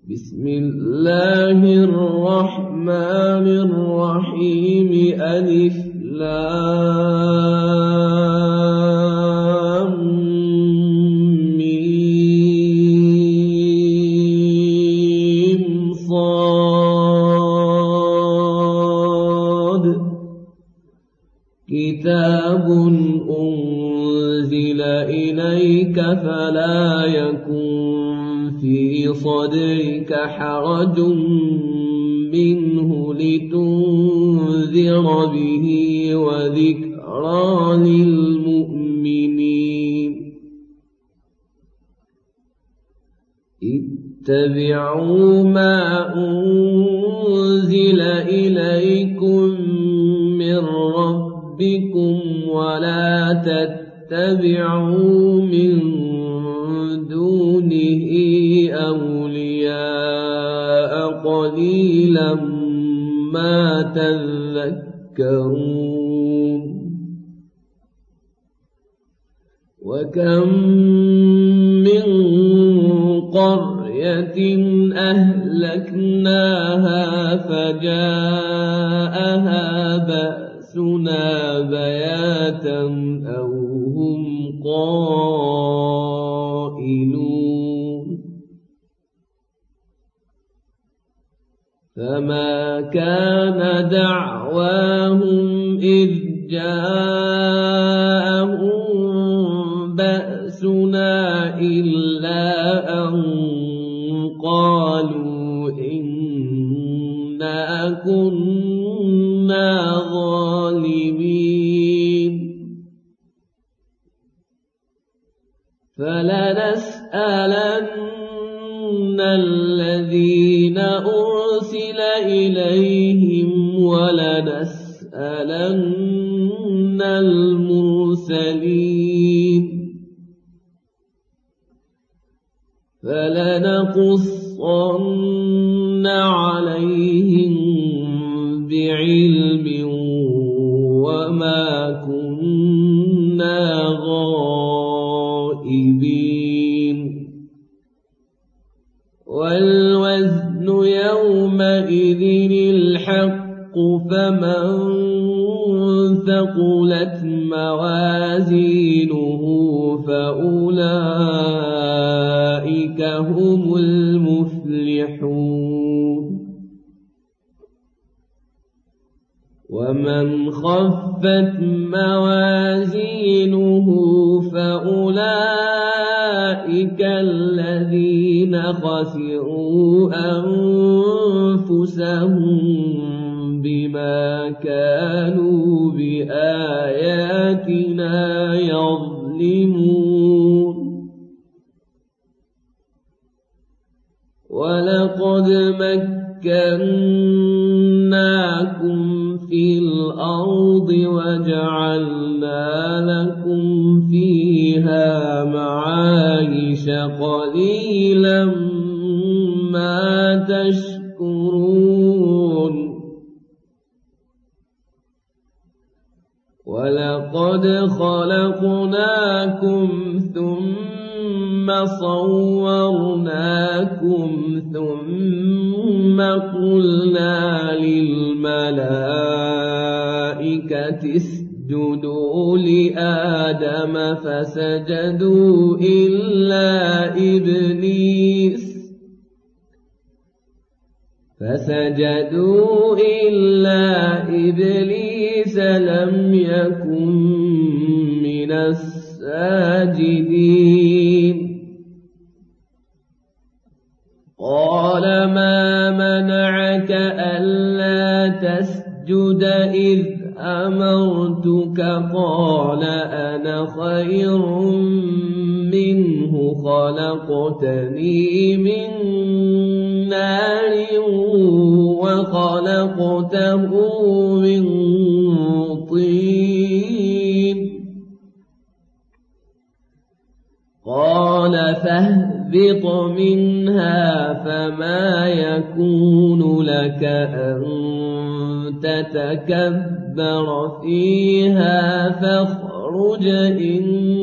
بسم الله الرحمن الرحيم ألف لام ميم صاد كتاب أنزل إليك فلا يكن في صدرك حرج منه لتنذر به وذكرى للمؤمنين اتبعوا ما أنزل إليكم من ربكم ولا تتبعوا من دونه أولياء قليلا ما تذكرون وكم من قرية أهلكناها فجاءها بأسنا بياتا أو هم قائلون فما كان دعواهم إذ جاءهم بأسنا إلا أن قالوا إنا كنا ظالمين فلنسألن الذين أرسل إليهم ولنسألن المرسلين فلنقصن عليهم بعلم وما كنا غائبين والوزن يومئذ الحق فمن ثقلت موازينه فأولئك هم المفلحون ومن خفت موازينه فأولئك الذين خسروا أنفسهم بما كانوا بآياتنا يظلمون ولقد مكناكم في الأرض وجعلنا لكم فيها معايش قليلا ما تشكرون ولقد خلقناكم ثم صورناكم ثم قلنا للملائكة اسجدوا لآدم فسجدوا إلا إبليس لم يكن من الساجدين قال ما منعك ألا تسجد إذ أمرتك قال أنا خير منه خلقتني من نار وخلقته من طين قال فاهبط منها فما يكون لك أن تتكبر فيها فاخرج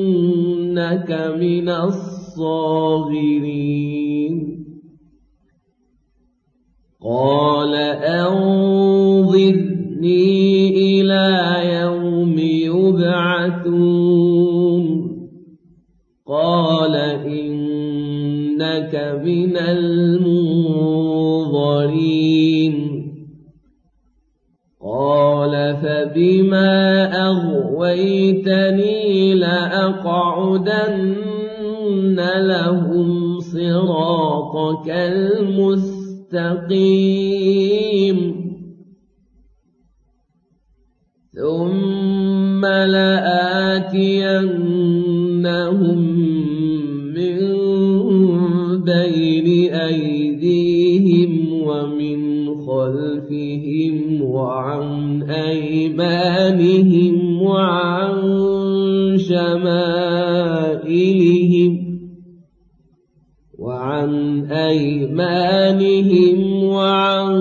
إنك من الصاغرين قال أنظرني إلى يوم يبعثون قال إنك من المنظرين قال فبما أغويتني لأقعدن لهم صراطك المستقيم ثم لآتينهم من بين أيديهم ومن خلفهم وعن أيمانهم وعن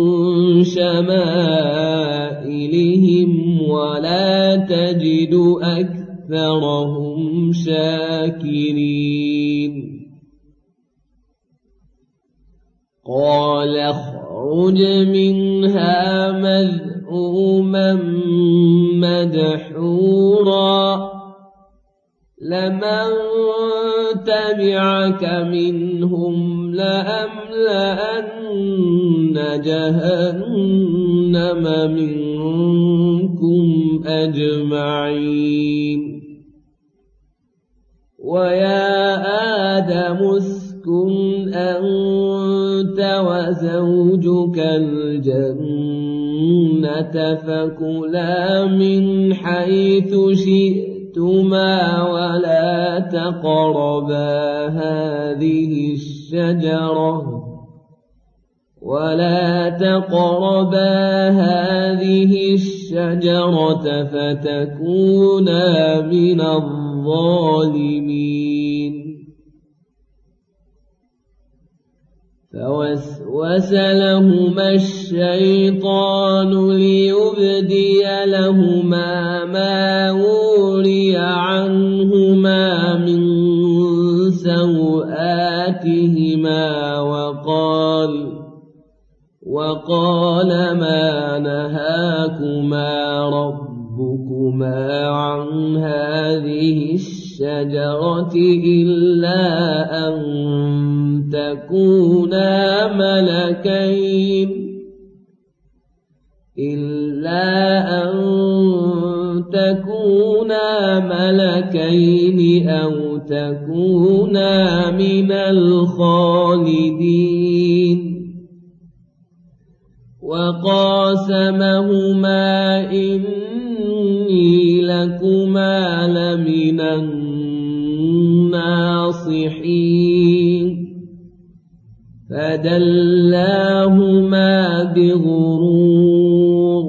شمائلهم ولا تجد أكثرهم شاكرين قال اخرج منها مذءوما مدحورا لمن تبعك منهم لأملأن جهنم منكم أجمعين ويا آدم اسكن أنت وزوجك الجنة فكلا من حيث شئتما ولا تقربا هذه الشجرة فتكونا من الظالمين فوسوس لهما الشيطان ليبدي لهما ما وري عنهما من سوآتهما وقال ما نهاكما ربكما عن هذه الشجرة إلا أن تكونا ملكين أو تكونا من الخالدين وقاسمهما إني لكما لمن الناصحين فدلاهما بغرور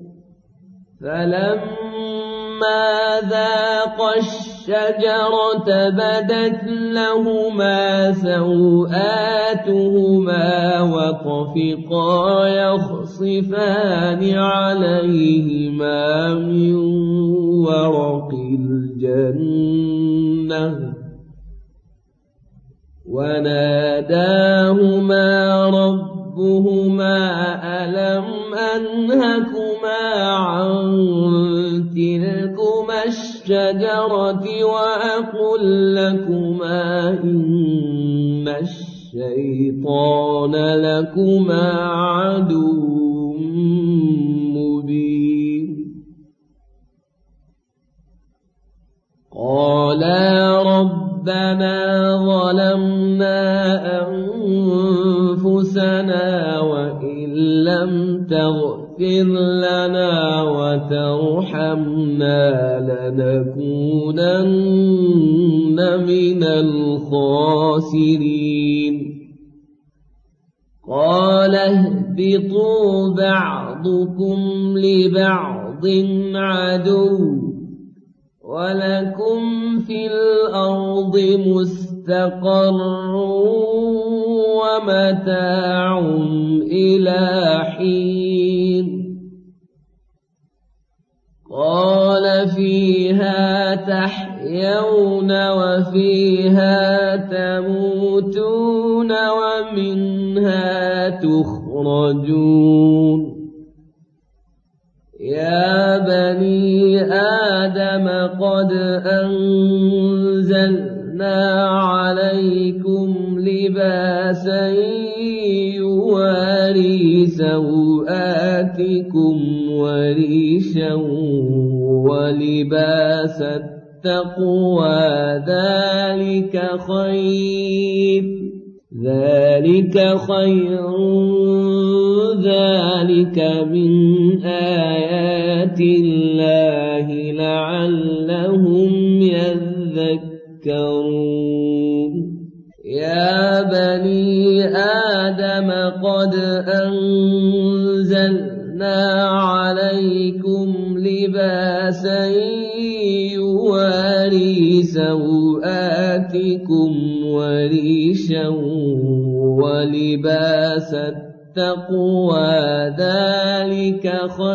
فلما ذاقا الشجرة بدت لهما سوآتهما وطفقا يخصفان عليهما من ورق الجنة وناداهما ربهما ألم أنهكما عن تلكما الشجرة وأقل لكما إن الشيطان لكما عدو مبين قالا ربنا ظلمنا أنفسنا وإن لم تغفر لنا وترحمنا لنكونن من الخاسرين قال اهبطوا بعضكم لبعض عدو ولكم في الأرض مستقر ومتاع إلى حين قال فيها تحيون وفيها تموتون ومنها تخرجون يخرجون يا بني آدم قد أنزلنا عليكم لباسا يواري سوآتكم وريشا ولباس التقوى ذلك خير ذلك من آيات الله لعلهم يذكرون يا بني آدم قد أنزلنا عليكم لباسا يواري سوآتكم وريشا ولباس التقوى ذلك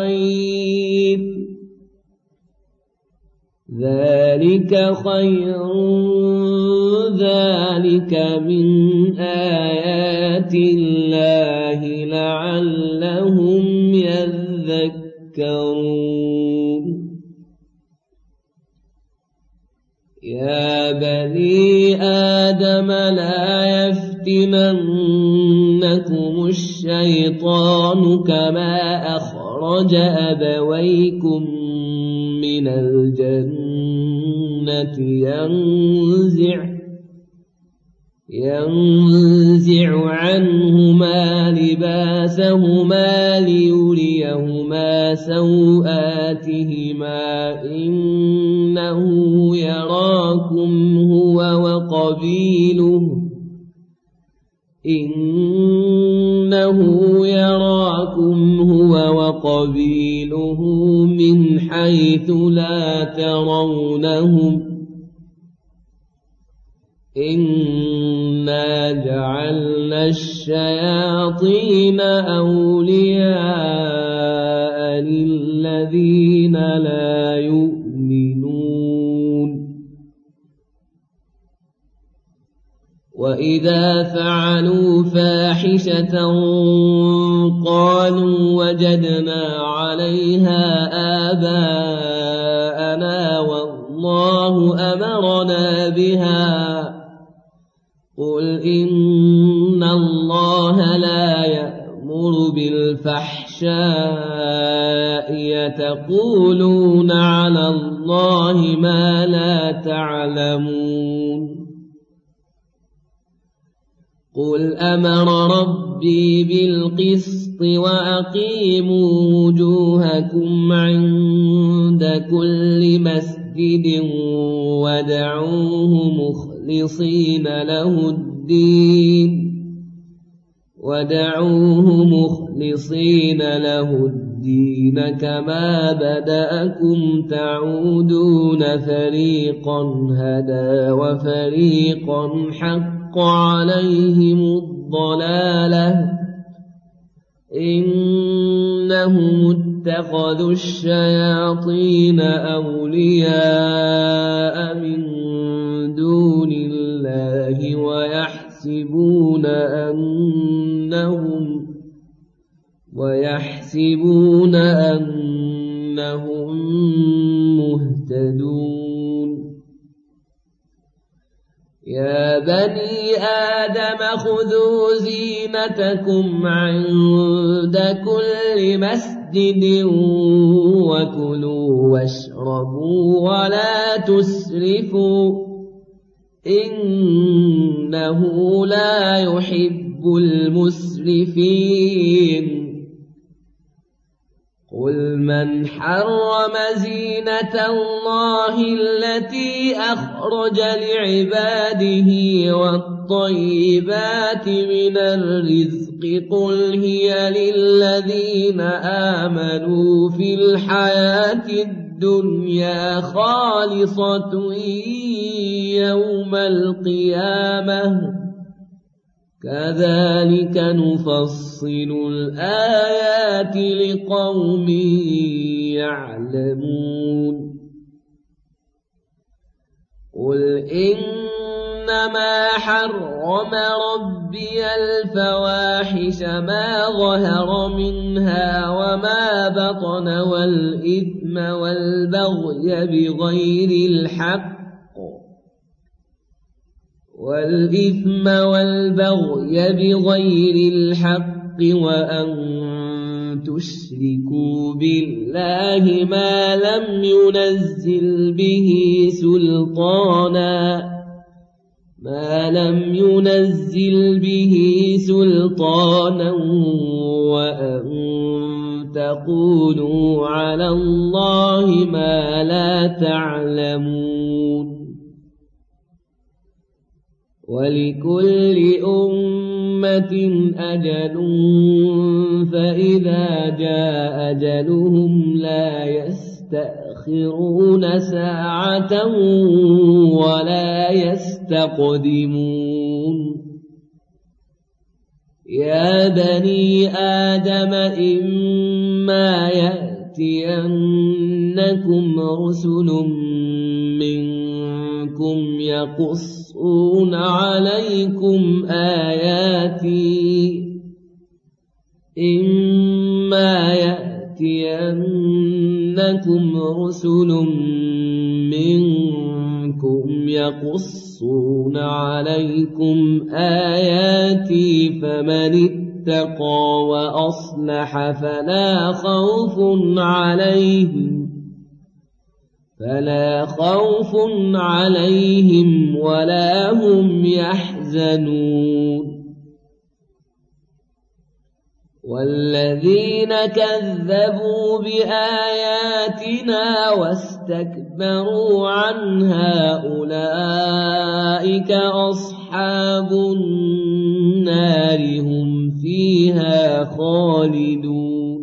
خير ذلك من آيات الله لعلهم يذكرون يا بني آدم لا يفتننكم الشيطان كما أخرج أبويكم من الجنة ينزع عنهما لباسهما ليريهما سوآتهما إنه يراكم هو وقبيله من حيث لا ترونهم إنا جعلنا الشياطين أولياء للذين لا يؤمنون وإذا فعلوا فاحشة قالوا وجدنا عليها آباءنا والله أمرنا بها قل إن الله لا يأمر بالفحشاء يتقولون على الله ما لا تعلمون قل أمر ربي بالقسط وأقيموا وجوهكم عند كل مسجد ودعوه مخلصين له الدين كما بدأكم تعودون فريقا هدى وفريقا حق عليهم الضلالة إنهم اتخذوا الشياطين أولياء من دون الله ويحسبون أنهم مهتدون يا بني آدم خذوا زينتكم عند كل مسجد وكلوا واشربوا ولا تسرفوا إنه لا يحب المسرفين قل من حرم زينة الله التي أخرج لعباده والطيبات من الرزق قل هي للذين آمنوا في الحياة الدنيا خالصة يوم القيامة كذلك نفصل الآيات لقوم يعلمون قل إن إنما حرم ربي الفواحش ما ظهر منها وما بطن والإثم والبغي بغير الحق وأن تشركوا بالله ما لم ينزل به سلطانا وأن تقولوا على الله ما لا تعلمون ولكل أمة أجل فإذا جاء أجلهم لا يستأخرون ساعة ولا يستقدمون يا بني آدم إما يأتينكم رسل منكم يقصون عليكم آياتي فمن اتقى وأصلح فلا خوف عليهم ولا هم يحزنون والذين كذبوا بآياتنا واستكبروا عنها أولئك أصحاب النار هم فيها خالدون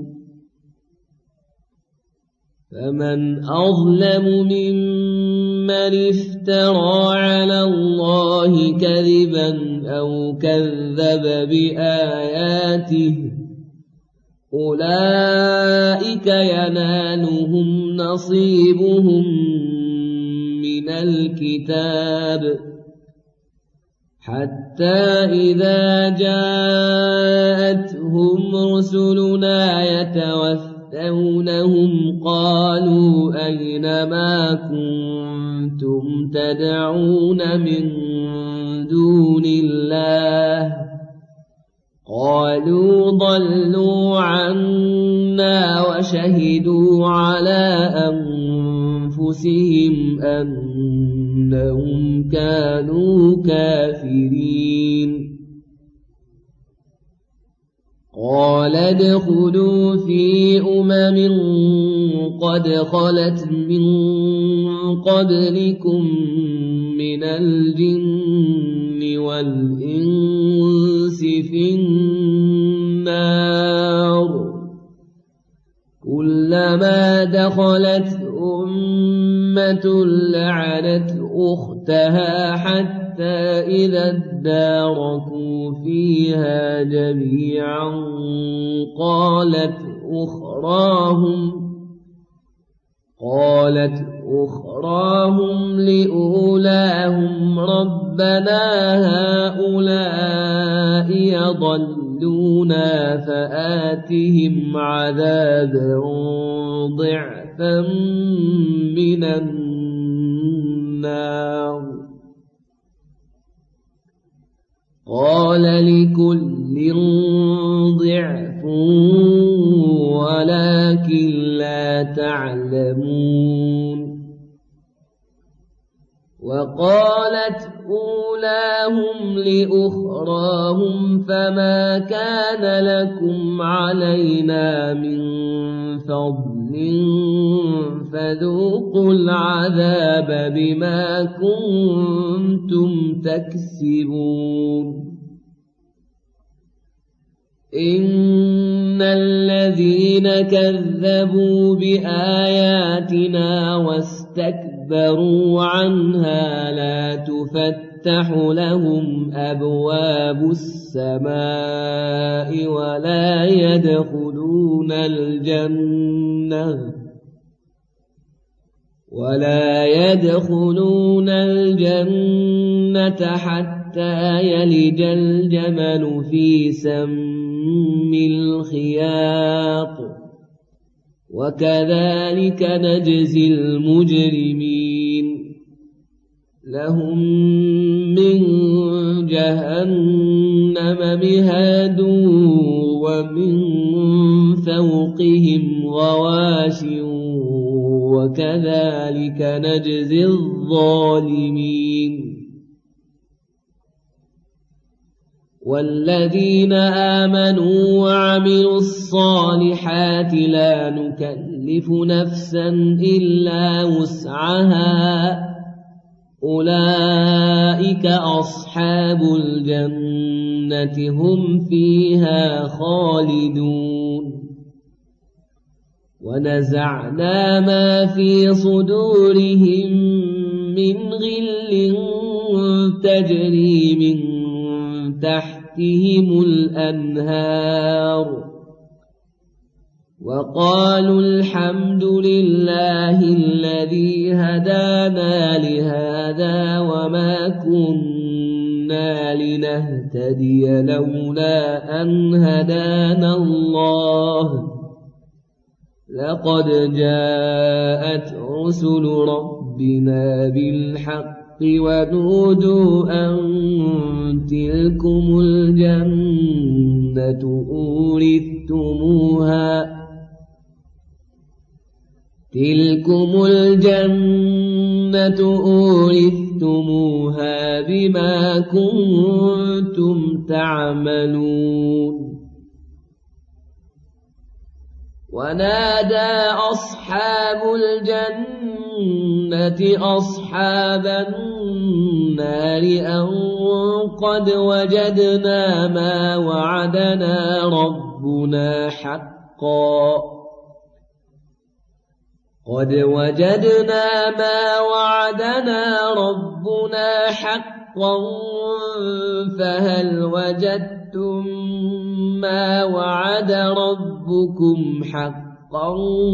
فمن أظلم ممن افترى على الله كذبا أو كذب بآياته أولئك ينالهم نصيبهم من الكتاب حتى إذا جاءتهم رسلنا يتوفونهم قالوا أين ما كنتم تدعون من دون الله قالوا ضلوا عنا وشهدوا على أنفسهم أنهم كانوا كافرين قال ادخلوا في قد خلت من قبلكم من الجن والإنس في النار كلما دخلت أمة لعنت أختها حتى إذا اداركوا فيها جميعا قالت أخراهم لأولاهم ربنا هؤلاء يضلونا فآتهم عذابا ضعفا من النار قال لكل ضعف ولكن لا تعلمون وقالت أولاهم لأخراهم فما كان لكم علينا من فضل فذوقوا العذاب بما كنتم تكسبون إن الذين كذبوا بآياتنا واستكبروا عنها لا تفتح لهم أبواب السماء ولا يدخلون الجنة حتى يلج الجمل في سم الخياط وكذلك نجزي المجرمين لهم من جهنم مهاد ومن فوقهم غواش وكذلك نجزي الظالمين والذين آمنوا وعملوا الصالحات لا نكلف نفسا إلا وسعها أولئك أصحاب الجنة هم فيها خالدون ونزعنا ما في صدورهم من غل تجري من تحتهم الأنهار وقالوا الحمد لله الذي هدانا لهذا وما كنا لنهتدي لولا أن هدانا الله لقد جاءت رسل ربنا بالحق ونودوا أن تلكم الجنة أورثتموها بما كنتم تعملون ونادى أصحاب الجنة أصحاب النار أن قد وجدنا ما وعدنا ربنا حقا فهل وجدتم ما وعد ربكم حقا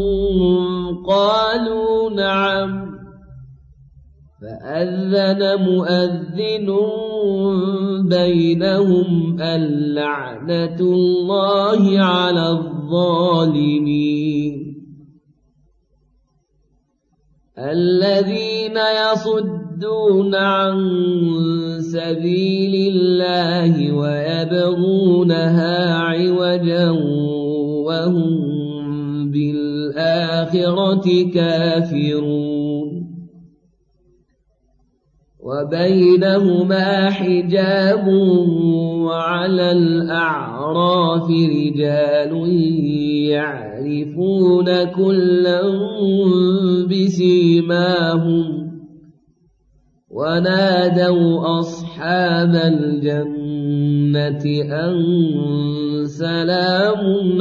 قالوا نعم فأذن مؤذن بينهم اللعنة الله على الظالمين الذين يصدون عن سبيل الله ويبغونها عوجا وهم بالآخرة كافرون وبينهما حجاب وعلى الأعراف رجال يعرفون كلا بسيماهم ونادوا أصحاب الجنة أن سلام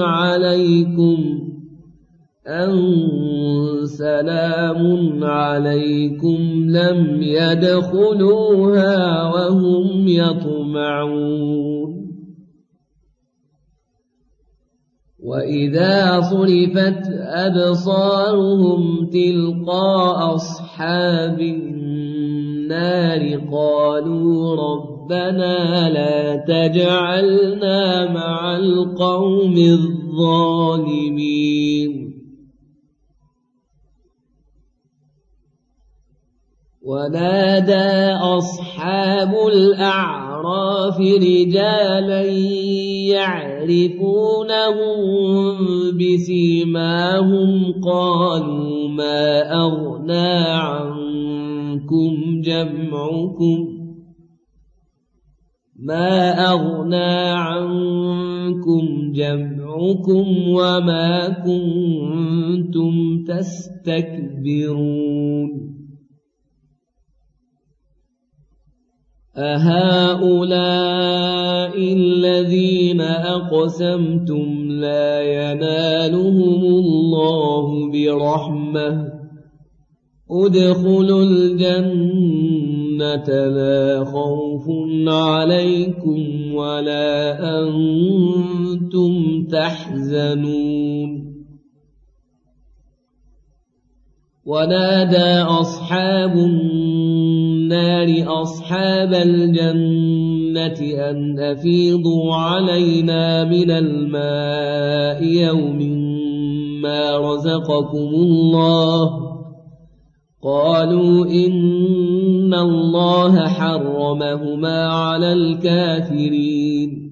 عليكم لم يدخلوها وهم يطمعون وإذا صرفت أبصارهم تلقاء أصحاب النار قالوا ربنا لا تجعلنا مع القوم الظالمين ونادى أصحاب الأعراف رجالا يعرفونهم بسيماهم قالوا ما أغنى عنكم جمعكم وما كنتم تستكبرون أهؤلاء الذين أقسمتم لا ينالهم الله برحمة ادخلوا الجنة لا خوف عليكم ولا أنتم تحزنون ونادى أصحاب النار أصحاب الجنة أن أفيضوا علينا من الماء يوم ما رزقكم الله قالوا إن الله حرمهما على الكافرين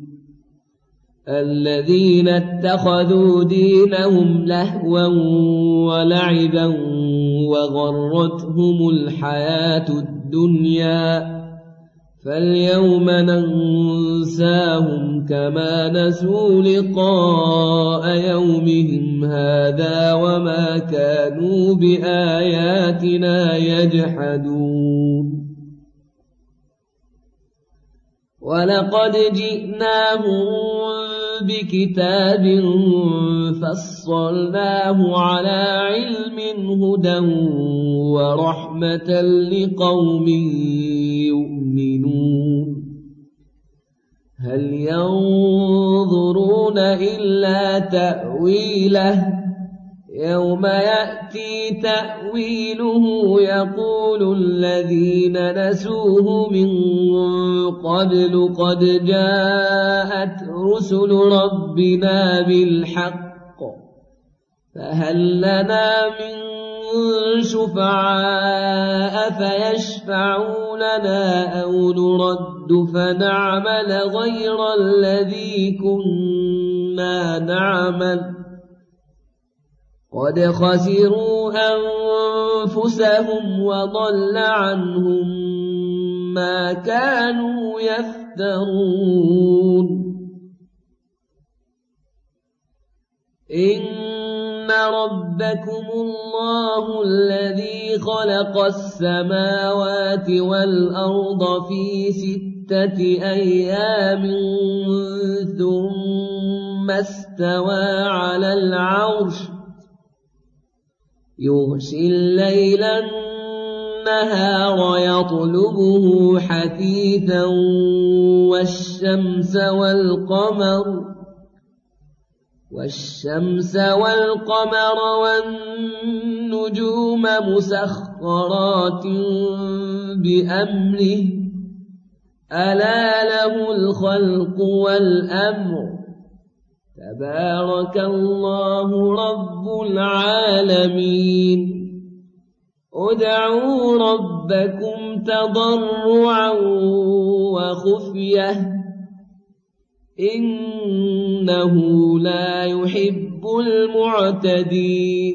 الذين اتخذوا دينهم لهوا ولعبا وغرتهم الحياة الدنيا فاليوم ننساهم كما نسوا لقاء يومهم هذا وما كانوا بآياتنا يجحدون ولقد جئناهم بكتاب فصلناه على علم هدى ورحمة لقوم يؤمنون هل ينظرون إلا تأويله يوم يأتي تأويله يقول الذين نسوه من قبل قد جاءت رسل ربنا بالحق فهل لنا من شفعاء فيشفعوا لنا أو نرد فنعمل غير الذي كنا نعمل قد خسروا أنفسهم وضل عنهم ما كانوا يفترون إن ربكم الله الذي خلق السماوات والأرض في 6 أيام ثم استوى على العرش يغشي الليل النهار يطلبه حثيثا والشمس والقمر والنجوم مسخرات بأمره ألا له الخلق والأمر تبارك الله رب العالمين ادعوا ربكم تضرعا وخفية إنه لا يحب المعتدين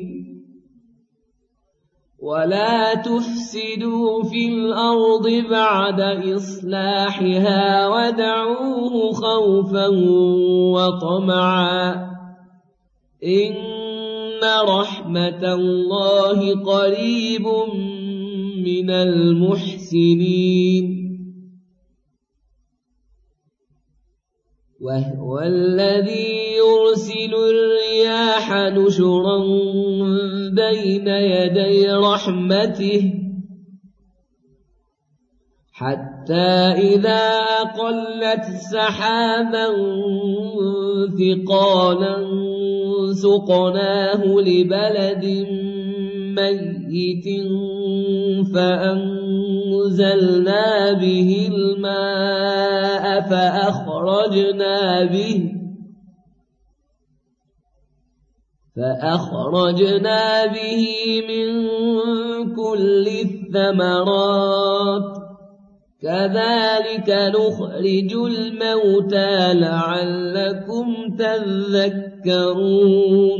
ولا تفسدوا في الأرض بعد إصلاحها ودعوه خوفا وطمعا إن رحمة الله قريب من المحسنين وهو الذي يرسل الرياح نشرا بين يدي رحمته حتى إذا أقلت سحابا ثقالا سقناه لبلد ميت فأنزلنا به الماء فأخرجنا به من كل الثمرات كذلك نخرج الموتى لعلكم تذكرون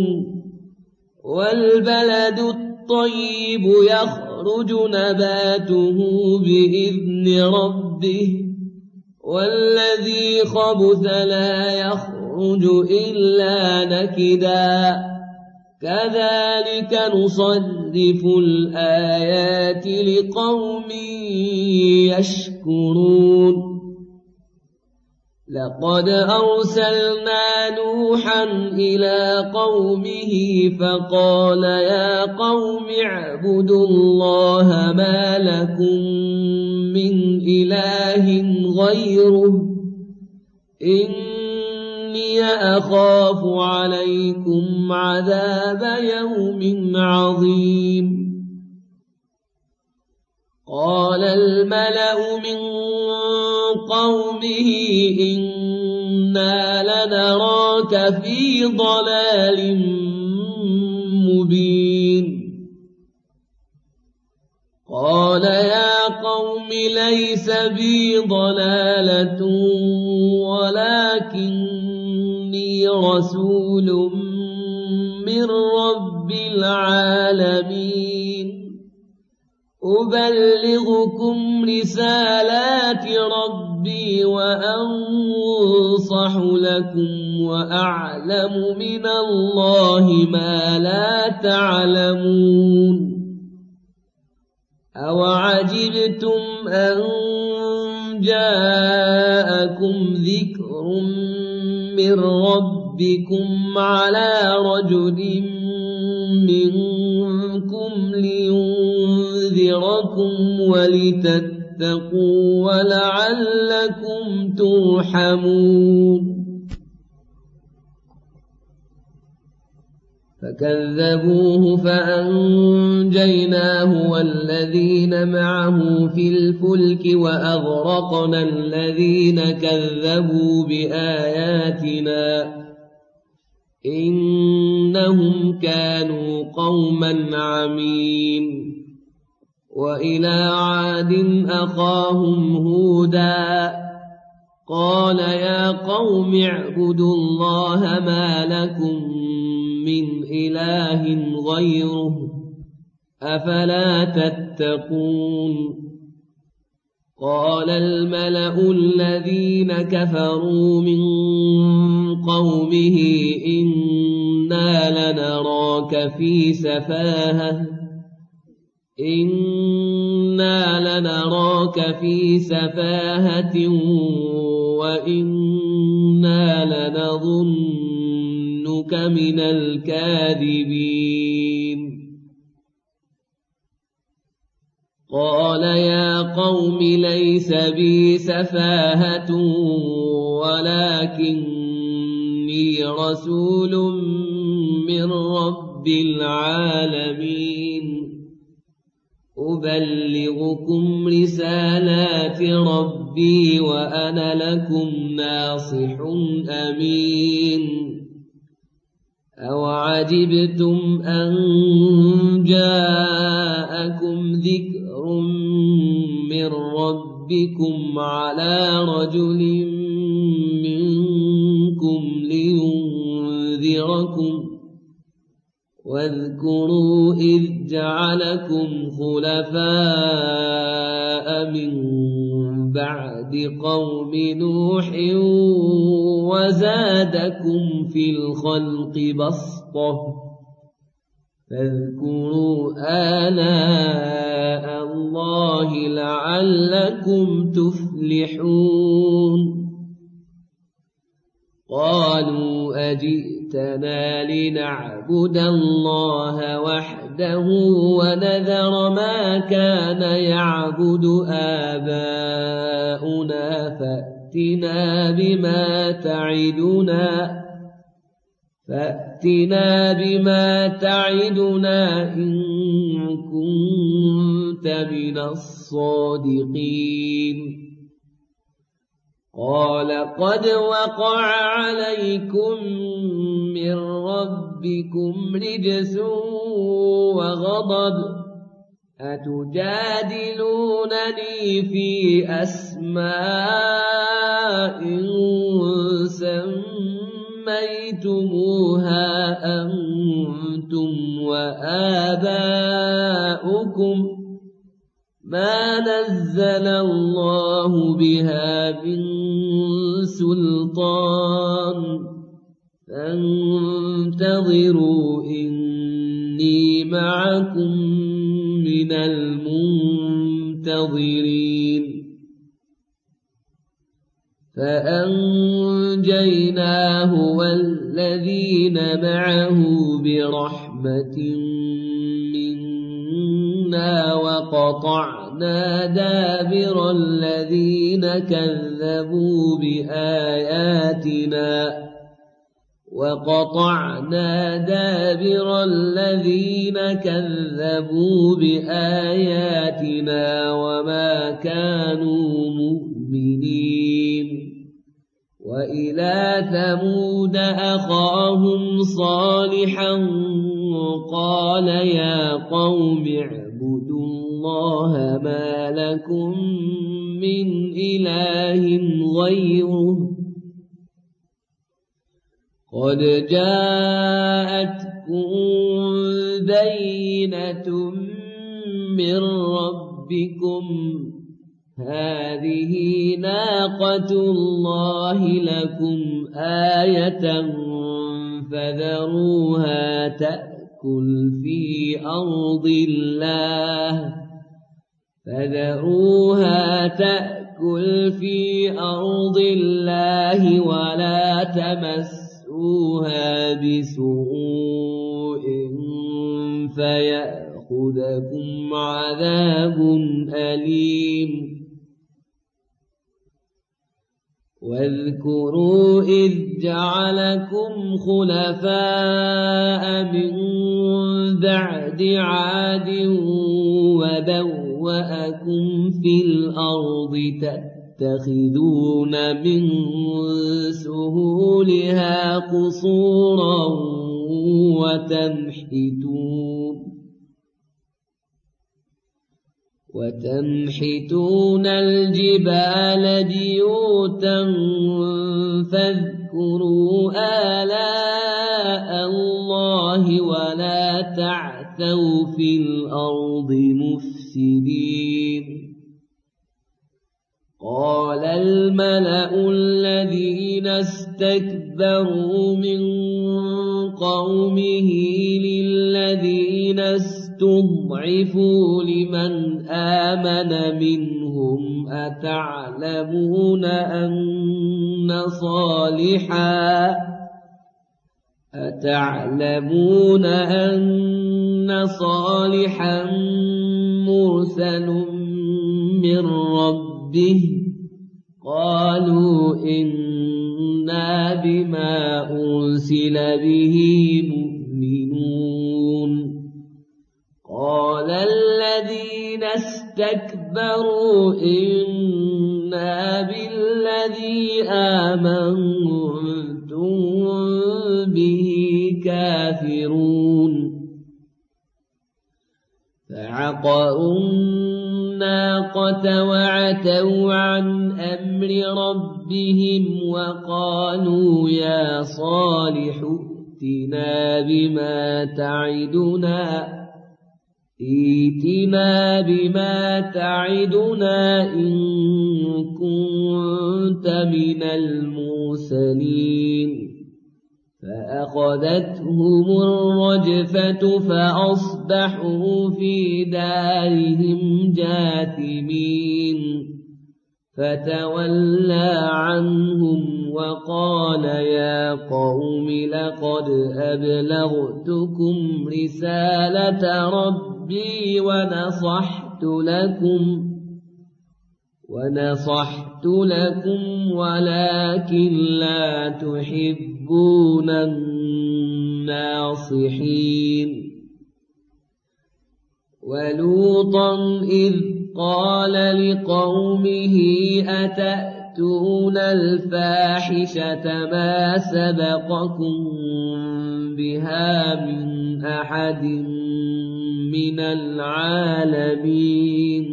والبلد الطيب يخرج نباته بإذن ربه والذي خبث لا يخرج إلا نكدا كذلك نصرف الآيات لقوم يشكرون لقد أرسلنا نوحا إلى قومه فقال يا قوم اعبدوا الله ما لكم من إله غيره إني أخاف عليكم عذاب يوم عظيم قال الملأ من قومه إنا لنراك في ضلال مبين قال يا قوم ليس بي ضلالة ولكني رسول من رب العالمين أبلغكم رسالات ربي وأنصح لكم وأعلم من الله ما لا تعلمون أوعجبتم أن جاءكم ذكر من ربكم على رجل منكم لينذركم ولتتقوا ولعلكم ترحمون فكذبوه فأنجيناه والذين معه في الفلك وأغرقنا الذين كذبوا بآياتنا إنهم كانوا قوما عمين وإلى عاد أخاهم هودا قال يا قوم اعبدوا الله ما لكم من إله غيره أفلا تتقون قال الملأ الذين كفروا من قومه إنا لنراك في سفاهة وإنا لنظنك من الكاذبين قال يا قوم ليس بي سفاهة ولكني رسول من رب العالمين أبلغكم رسالات ربي وأنا لكم ناصح أمين أوعجبتم أن جاءكم ذكر من ربكم على رجل منكم لينذركم واذكروا إذ جعلكم خلفاء من بعد قوم نوح وزادكم في الخلق بسطة فاذكروا آلاء الله لعلكم تفلحون قالوا أجئتنا لنعبد الله وحده ونذر ما كان يعبد آباؤنا فأتنا بما تعدنا إن كنت من الصادقين قال قد وقع عليكم من ربكم رجس وغضب أتجادلونني في أسماء سميتموها أنتم وآباؤكم ما نزل الله بها من سلطان فانتظروا إني معكم من المنتظرين فأنجيناه والذين معه برحمة منا وقطعنا دابر الذين كذبوا بآياتنا وقطعنا دابر الذين كذبوا بآياتنا وما كانوا مؤمنين وإلى ثمود أخاهم صالحا قال يا قوم اعبدوا الله ما لكم من إله غيره قد جاءتكم بينة من ربكم هذه ناقة الله لكم آية فذروها تأكل في أرض الله ولا تمسوها بسوء فيأخذكم عذاب أليم واذكروا إذ جعلكم خلفاء من بعد عاد وبوأكم في الأرض تتخذون من سهولها قصورا وتنحتون الجبال بيوتا فاذكروا آلاء الله ولا تعثوا في الأرض مفسدين قال الملأ الذين استكبروا من قومه للذين استضعفوا لمن آمن منهم أتعلمون أن صالحا مرسل من ربه قالوا إنا بما أرسل به مؤمنون قال الذين استكبروا إنا بالذي آمنتم به كافرون فعقروا الناقة وعتوا عن أمر ربهم وقالوا يا صالح ائتنا بما تعدنا إن كنت من المرسلين فأخذتهم الرجفة فأصبحوا في دارهم جاثمين فتولى عنهم وقال يا قوم لقد أبلغتكم رسالة ربي ونصحت لكم ولكن لا تحبون الناصحين ولوطا إذ قال لقومه أتأتون الفاحشة ما سبقكم بها من أحد من العالمين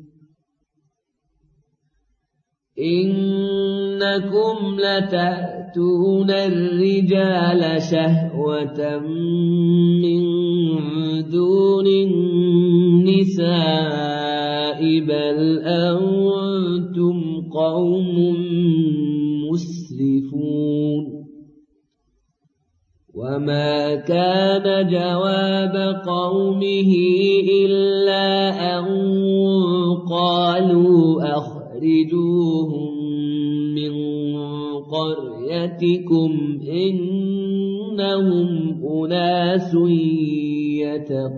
إنكم لتأتون الرجال شهوة من دون النساء بل أنتم قوم مسرفون وما كان جواب قومه إلا أن قالوا أخرجوهم من قريتكم إنهم أناس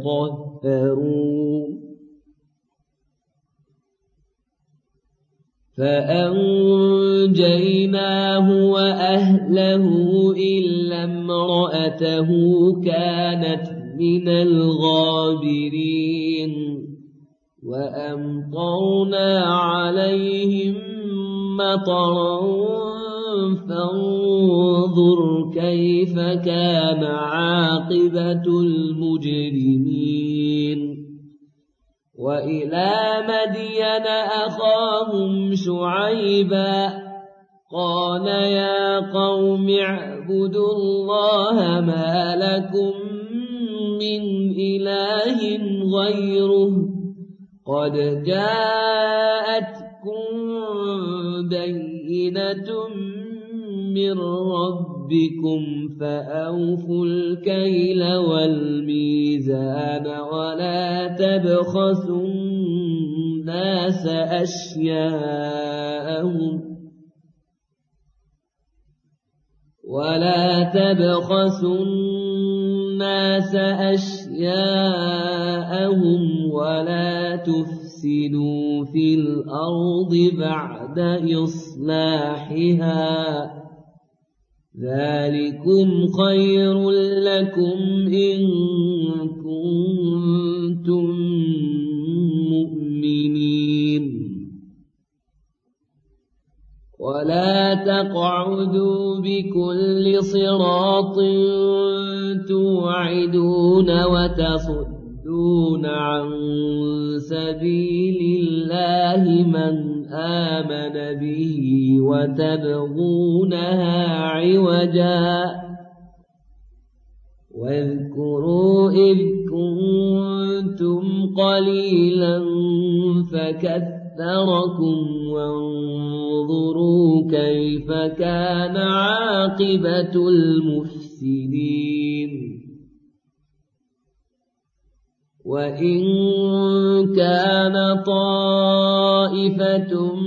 يتطهرون فأنجيناه وأهله إلا امرأته كانت من الغابرين وأمطرنا عليهم مطرا فانظر كيف كان عاقبة المجرمين وإلى مدين أخاهم شعيبا قال يا قوم اعبدوا الله ما لكم من إله غيره قد جاءتكم بينة من ربكم فأوفوا الكيل والميزان ولا تبخسوا الناس أشياءهم ولا تفسدوا في الأرض بعد إصلاحها ذلكم خير لكم إن كنتم مؤمنين ولا تقعدوا بكل صراط توعدون وتصدون عن سبيل الله من آمن به وتبغونها عوجا واذكروا إذ كنتم قليلا فكثركم وانظروا كيف كان عاقبة المفسدين وإن كان طائفة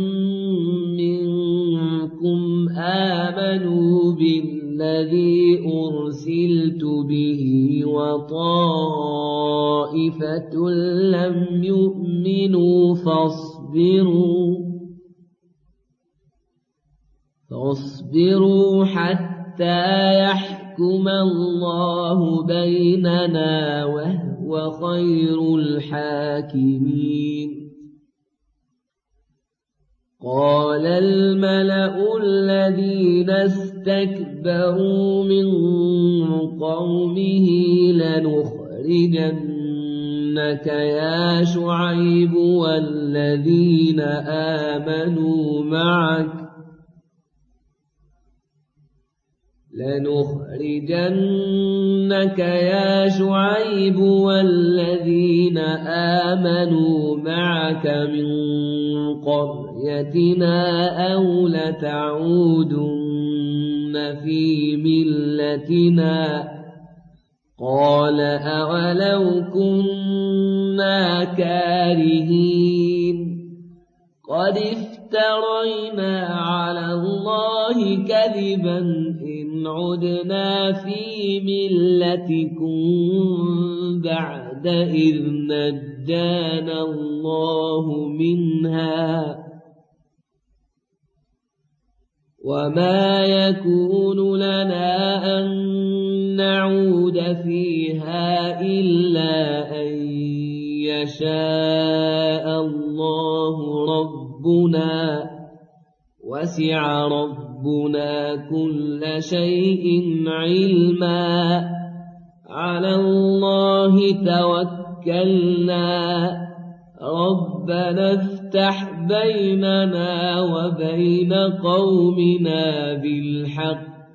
منكم آمنوا بالذي أرسلت به وطائفة لم يؤمنوا فاصبروا حتى يحكم الله بيننا وهو خير الحاكمين قال الملأ الذين استكبروا من قومه لنخرجنك يا شعيب والذين آمنوا معك من قريتنا أو لتعودن في ملتنا قال أولو كنا كارهين قد افترينا على الله كذبا إن عدنا في ملتكم بعد إذ نجانا الله منها وما يكون لنا أن نعود فيها إلا أن يشاء الله ربنا وسع ربنا كل شيء علما على الله توكلنا ربنا افتح بيننا وبين قومنا بالحق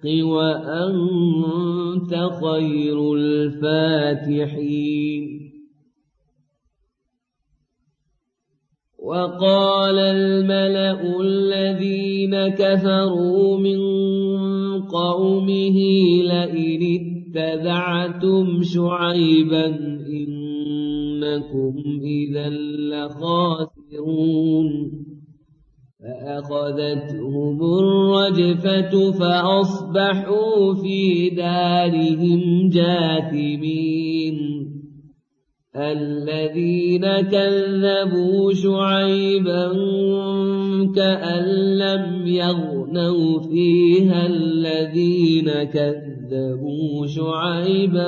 وأنت خير الفاتحين وقال الملأ الذين كفروا من قومه لئن اتبعتم شعيبا إنكم إذا لخاسرون فأخذتهم الرجفة فأصبحوا في دارهم جاثمين الذين كذبوا شعيبا كأن لم يغنوا فيها الذين كذبوا شعيبا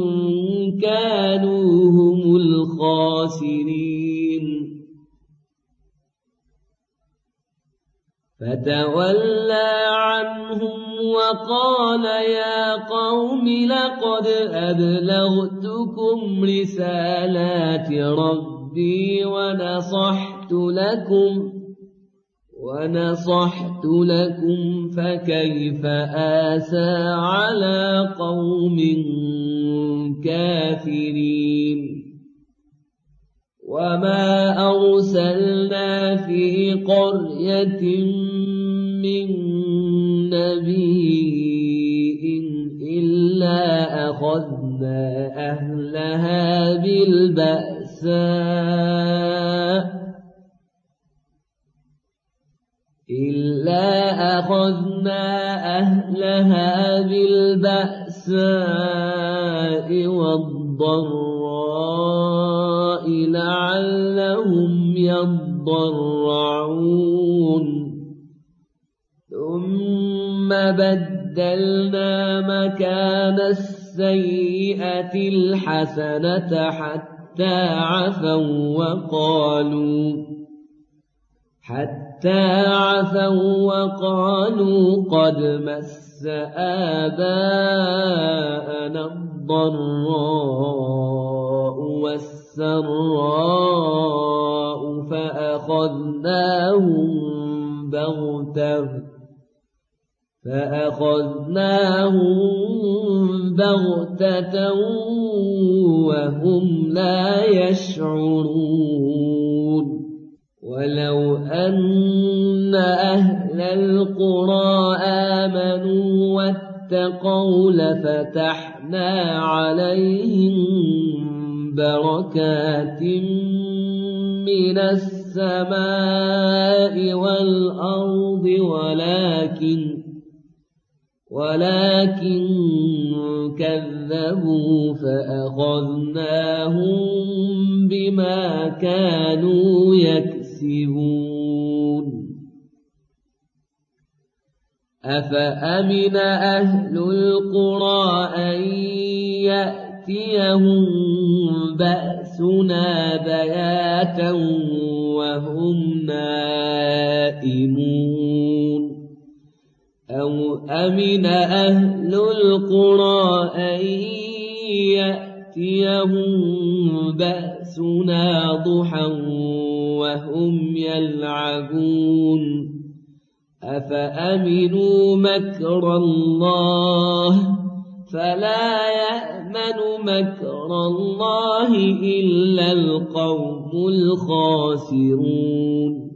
كانوا هم الخاسرين فتولى عنهم وقال يا قوم لقد أبلغتكم رسالات ربي ونصحت لكم فكيف آسى على قوم كافرين وما أرسلنا في قرية من نبي إلا أخذنا أهلها بالبأساء والضراء لعلهم يضرعون ثم بدلنا مكان السيئة الحسنة حتى عفوا وقالوا قد مس آباءنا الضراء والسراء فأخذناهم بغتة وهم لا يشعرون ولو أن أهل القرى آمنوا واتقوا لفتحنا عليهم بركات من السماء والأرض ولكن كذبوا فأخذناهم بما كانوا يكسبون أفأمن أهل القرى أن يأتيهم بأسنا بياتا وهم نائمون أو أمن أهل القرى أن يأتيهم بأسنا ضحى وهم يلعبون أفأمنوا مكر الله فلا يأمن مكر الله إلا القوم الخاسرون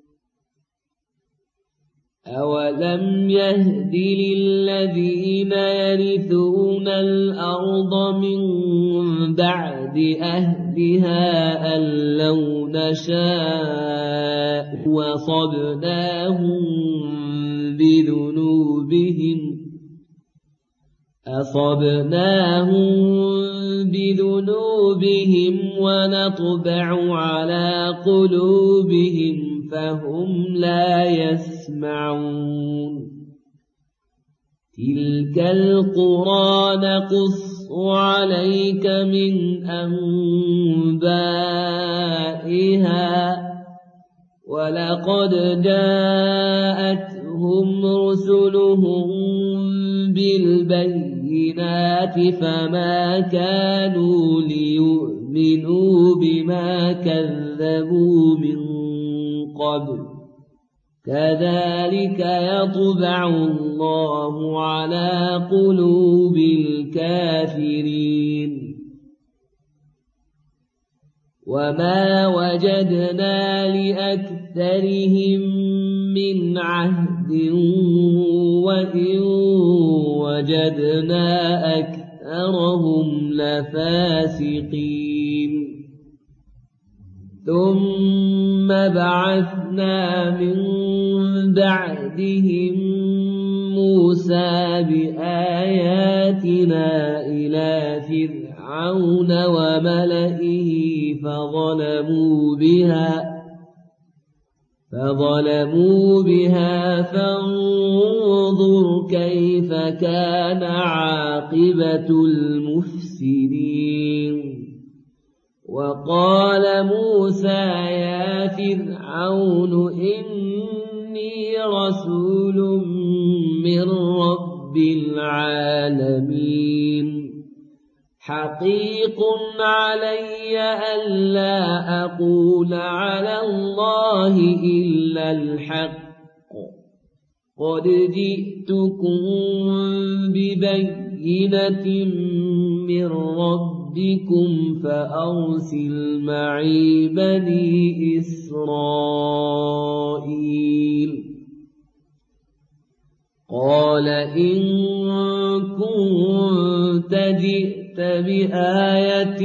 أولم يهد للذين يرثون الأرض من بعد أهلها أن لو نشاء أصبناهم بذنوبهم ونطبع على قلوبهم فهم لا يسمعون تلك القرى نقص عليك من أنبائها ولقد جاءتهم رسلهم بالبينات فما كانوا ليؤمنوا بما كذبوا من قبل كذلك يطبع الله على قلوب الكافرين وما وجدنا لأكثرهم من عهد وإن وجدنا أكثرهم لفاسقين ثم بعثنا من بعدهم موسى بآياتنا إلى فرعون فرعون وملئه فظلموا بها فانظر كيف كان عاقبة المفسدين وقال موسى يا فرعون إني رسول من رب العالمين حقيق علي ألا أقول على الله إلا الحق قد جئتكم ببينة من ربكم فأرسل معي بني إسرائيل قال إن كنت جئت بآية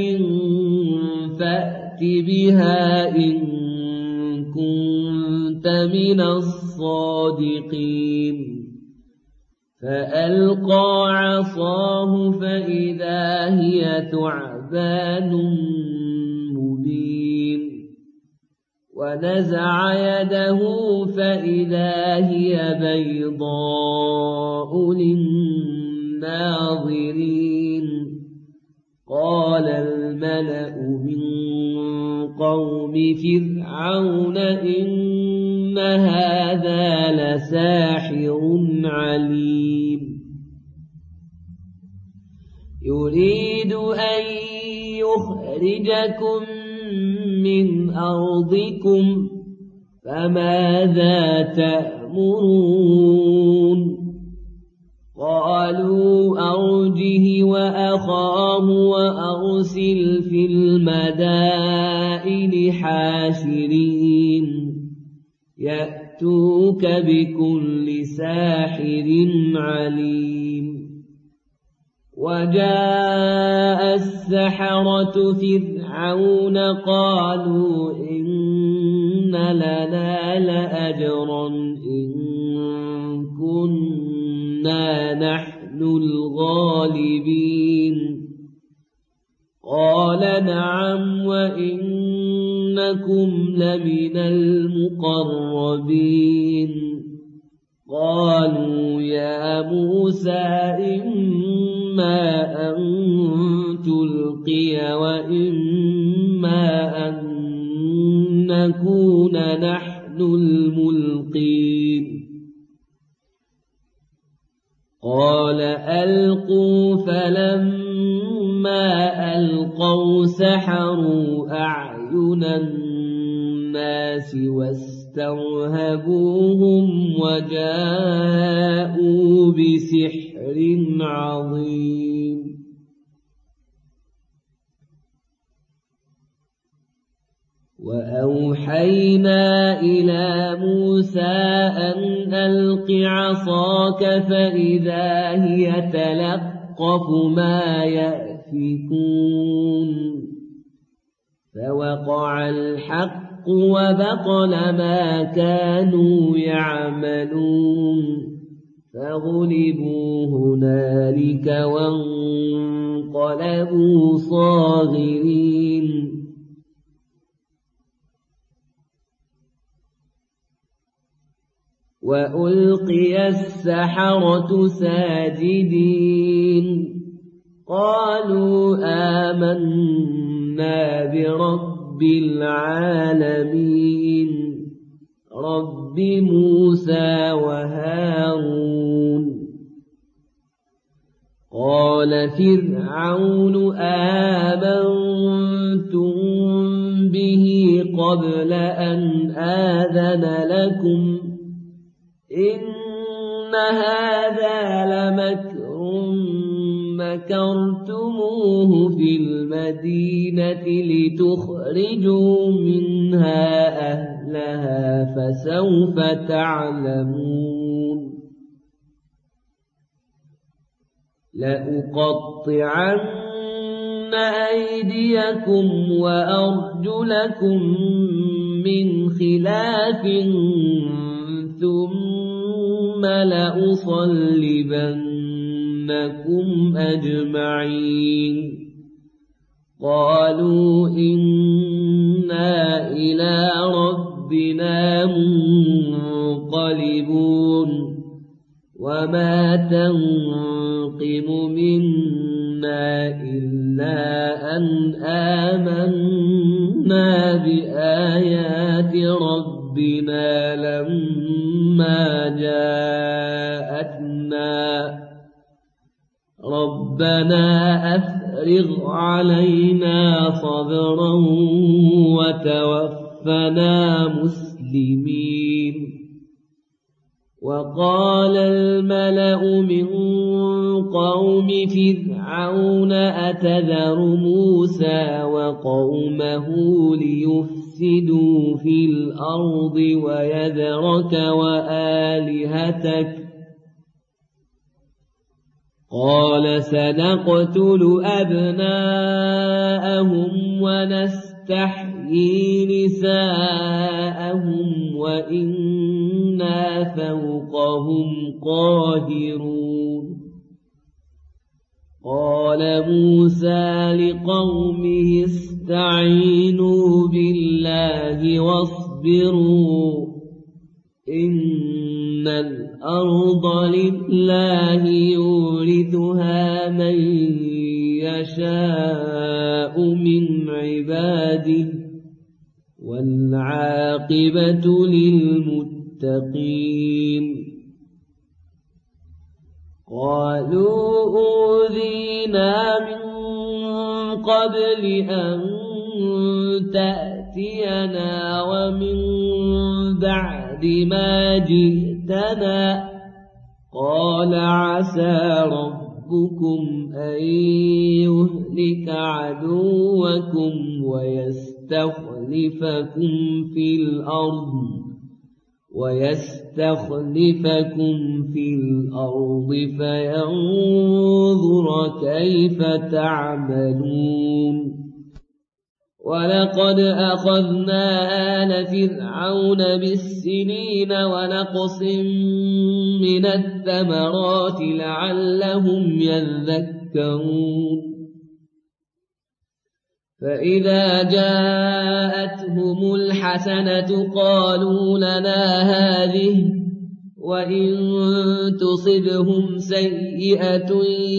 فأت بها إن كنت من الصادقين فألقى عصاه فإذا هي ثعبان مبين ونزع يده فإذا هي بيضاء للناظرين قال الملأ من قوم فرعون إن هذا لساحر عليم يريد أن يخرجكم من أرضكم فماذا تأمرون قالوا أرجه وأخاه وأرسل في المدائن حاشرين يأتوك بكل ساحر عليم وجاء السحرة فرعون قالوا إن لنا لأجرا إن كنا نحن الغالبين قال نعم وإنكم لمن المقربين قالوا يا موسى إما أن تلقي وإما أن نكون نحن الملقين قال ألقوا فلما ألقوا سحروا أعين الناس واسترهبوهم وجاءوا بسحر عظيم وأوحينا إلى موسى أن ألق عصاك فإذا هي تلقف ما يأفكون فوقع الحق وبطل ما كانوا يعملون فغلبوا هنالك وانقلبوا صاغرين وألقي السحرة ساجدين قالوا آمنا برب العالمين رب موسى وهارون قال فرعون آمنتم به قبل أن آذن لكم إن هذا لمكر مكرتموه في المدينة لتخرجوا منها أهلها فسوف تعلمون لأقطعن أيديكم وأرجلكم من خلاف ثم لأصلبنكم أجمعين قالوا إنا إلى ربنا منقلبون وما تنقم منا إلا أن آمنا بآيات ربنا لما جاءتنا ربنا أفرغ علينا صبرا وتوفنا مسلمين. وقال الملأ من قوم فرعون أتذر موسى وقومه ليفسدوا في الأرض ويذرك وآلهتك قال سنقتل أبناءهم ونستحيي نساءهم وإنا فوقهم قاهرون. قال موسى لقومه استعينوا بالله واصبروا إن الأرض لله يورثها من يشاء من عباده والعاقبة للمتقين. قالوا أوذينا من قبل أن تأتينا ومن بعد ما جئتنا قال عسى ربكم أن يهلك عدوكم ويستخلفكم في الأرض فينظر كيف تعملون. ولقد أخذنا آل فرعون بالسنين ونقص من الثمرات لعلهم يذكرون. فإذا جاءتهم الحسنة قالوا لنا هذه وإن تصبهم سيئة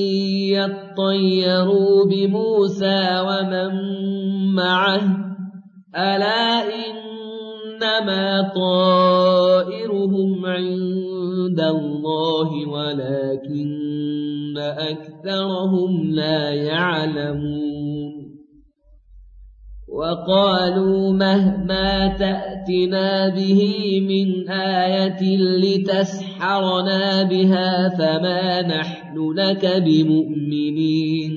يطيروا بموسى ومن معه ألا إنما طائرهم عند الله ولكن أكثرهم لا يعلمون. وقالوا مهما تأتنا به من آية لتسحرنا بها فما نحن لك بمؤمنين.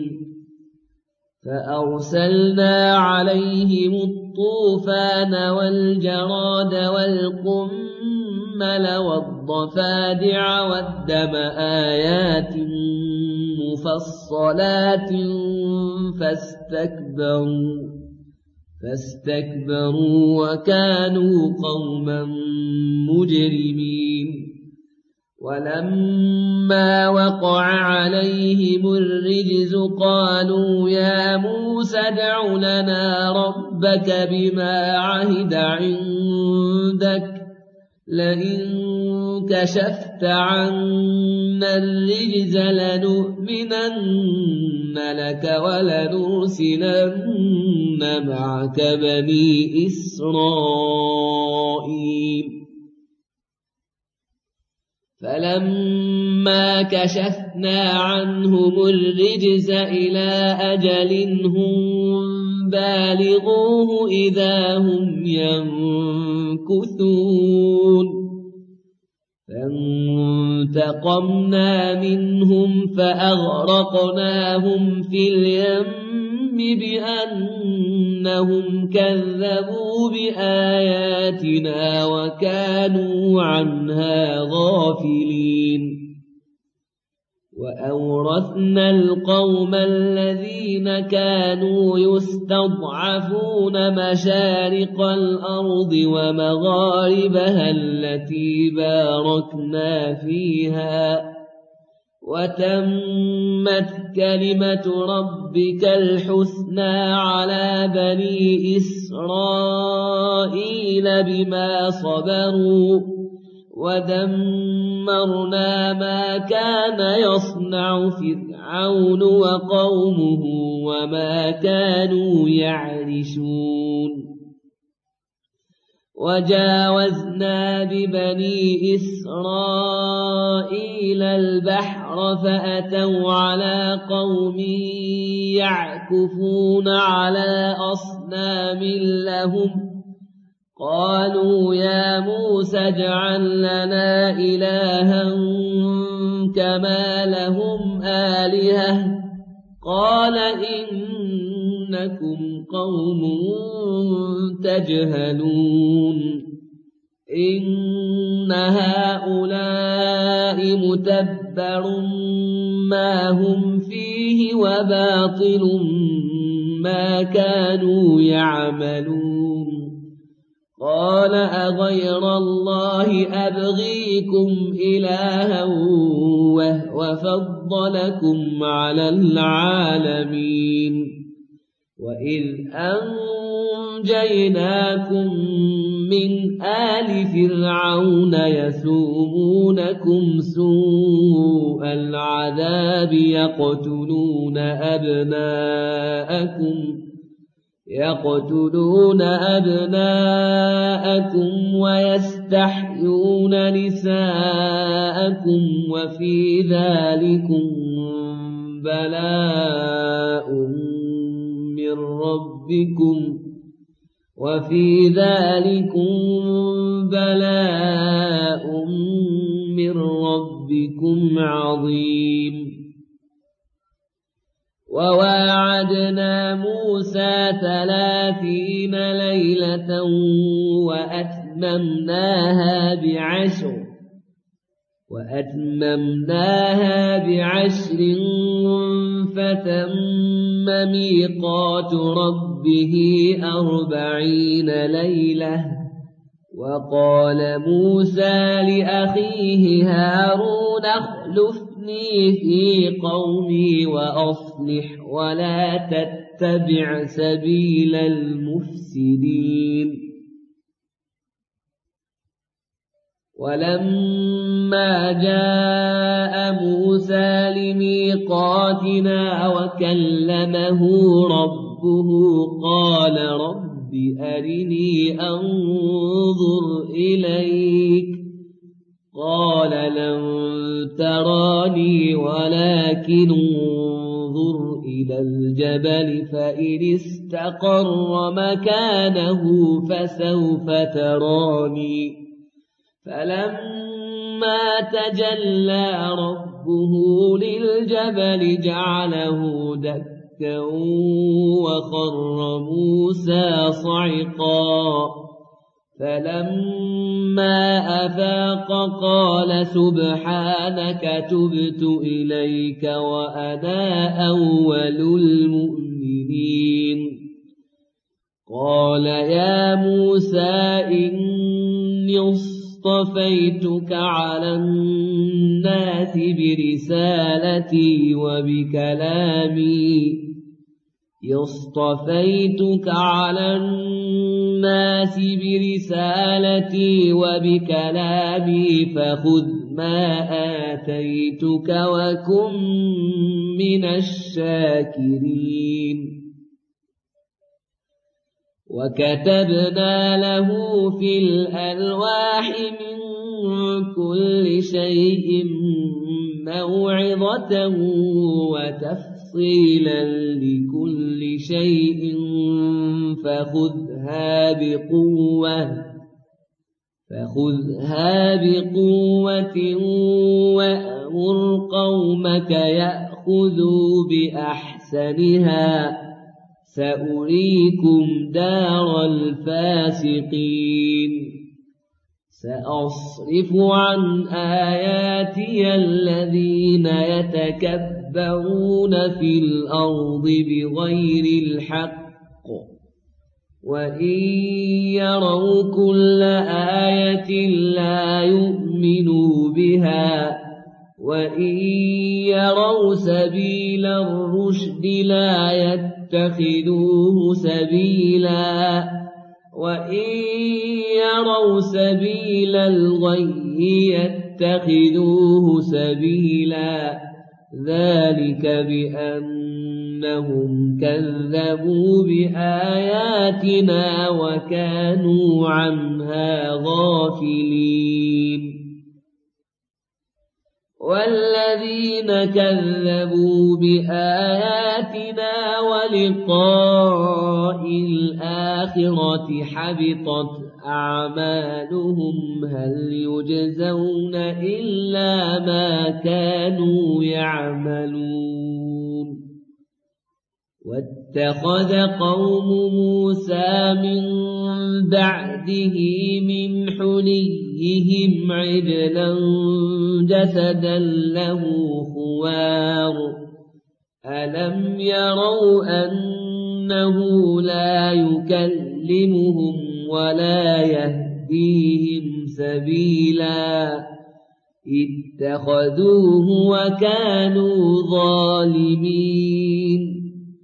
فأرسلنا عليهم الطوفان والجراد والقمل والضفادع والدم آيات مفصلات فاستكبروا وكانوا قوما مجرمين. ولما وقع عليهم الرجز قالوا يا موسى ادع لنا ربك بما عهد عندك لئن كشفت عنا الرجز لنؤمنن لك ولنرسلن معك بني إسرائيل. فلما كشفنا عنهم الرجز إلى أجل هم بالغوه إذا هم ينكثون. فانتقمنا منهم فأغرقناهم في اليم بأنهم كذبوا بآياتنا وكانوا عنها غافلين. وأورثنا القوم الذين كانوا يستضعفون مشارق الأرض ومغاربها التي باركنا فيها وتمت كلمة ربك الحسنى على بني إسرائيل بما صبروا ودمرنا ما كان يصنع فرعون وقومه وما كانوا يعرشون وجاوزنا ببني إسرائيل البحر فأتوا على قوم يعكفون على أصنام لهم قالوا يا موسى اجعل لنا إلها كما لهم آلهة قال إنكم قوم تجهلون إن هؤلاء متبر ما هم فيه وباطل ما كانوا يعملون قال أغير الله أبغيكم إلها وهو فضلكم على العالمين وإذ أنجيناكم من آل فرعون يسومونكم سوء العذاب يقتلون أبناءكم ويستحيون نساءكم وفي ذلكم بلاء من ربكم عظيم وواعدنا موسى 30 ليلة وأتممناها بعشر فتم ميقات ربه 40 ليلة وقال موسى لأخيه هارون اخلفني في قومي وأصلح ولا تتبع سبيل المفسدين ولما جاء موسى لميقاتنا وكلمه ربه قال رب أرني أنظر إليك قال لن تراني ولكن انظر إلى الجبل فإن استقر مكانه فسوف تراني فلما تجلى ربه للجبل جعله دكا وخر موسى صعقا فلما أفاق قال سبحانك تبت إليك وأنا أول المؤمنين قال يا موسى إني اصطفيتك على الناس برسالتي وبكلامي فخذ ما آتيتك وكن من الشاكرين وكتبنا له في الألواح من كل شيء موعظة وتفصيلا لكل شيء فخذها بقوة وأمر قومك يأخذوا بأحسنها سأريكم دار الفاسقين سأصرف عن آياتي الذين يتكبرون في الأرض بغير الحق وإن يروا كل آية لا يؤمنوا بها وإن يروا سبيل الرشد لا يتخذوه سبيلا وإن يروا سبيل الغي يتخذوه سبيلا ذلك بأنهم كذبوا بآياتنا وكانوا عنها غافلين والذين كذبوا بآياتنا ولقاء الآخرة حبطت أعمالهم هل يجزون إلا ما كانوا يعملون واتخذ قوم موسى من بعده من حليهم عجلا جسدا له خوار ألم يروا أنه لا يكلمهم ولا يهديهم سبيلا اتخذوه وكانوا ظالمين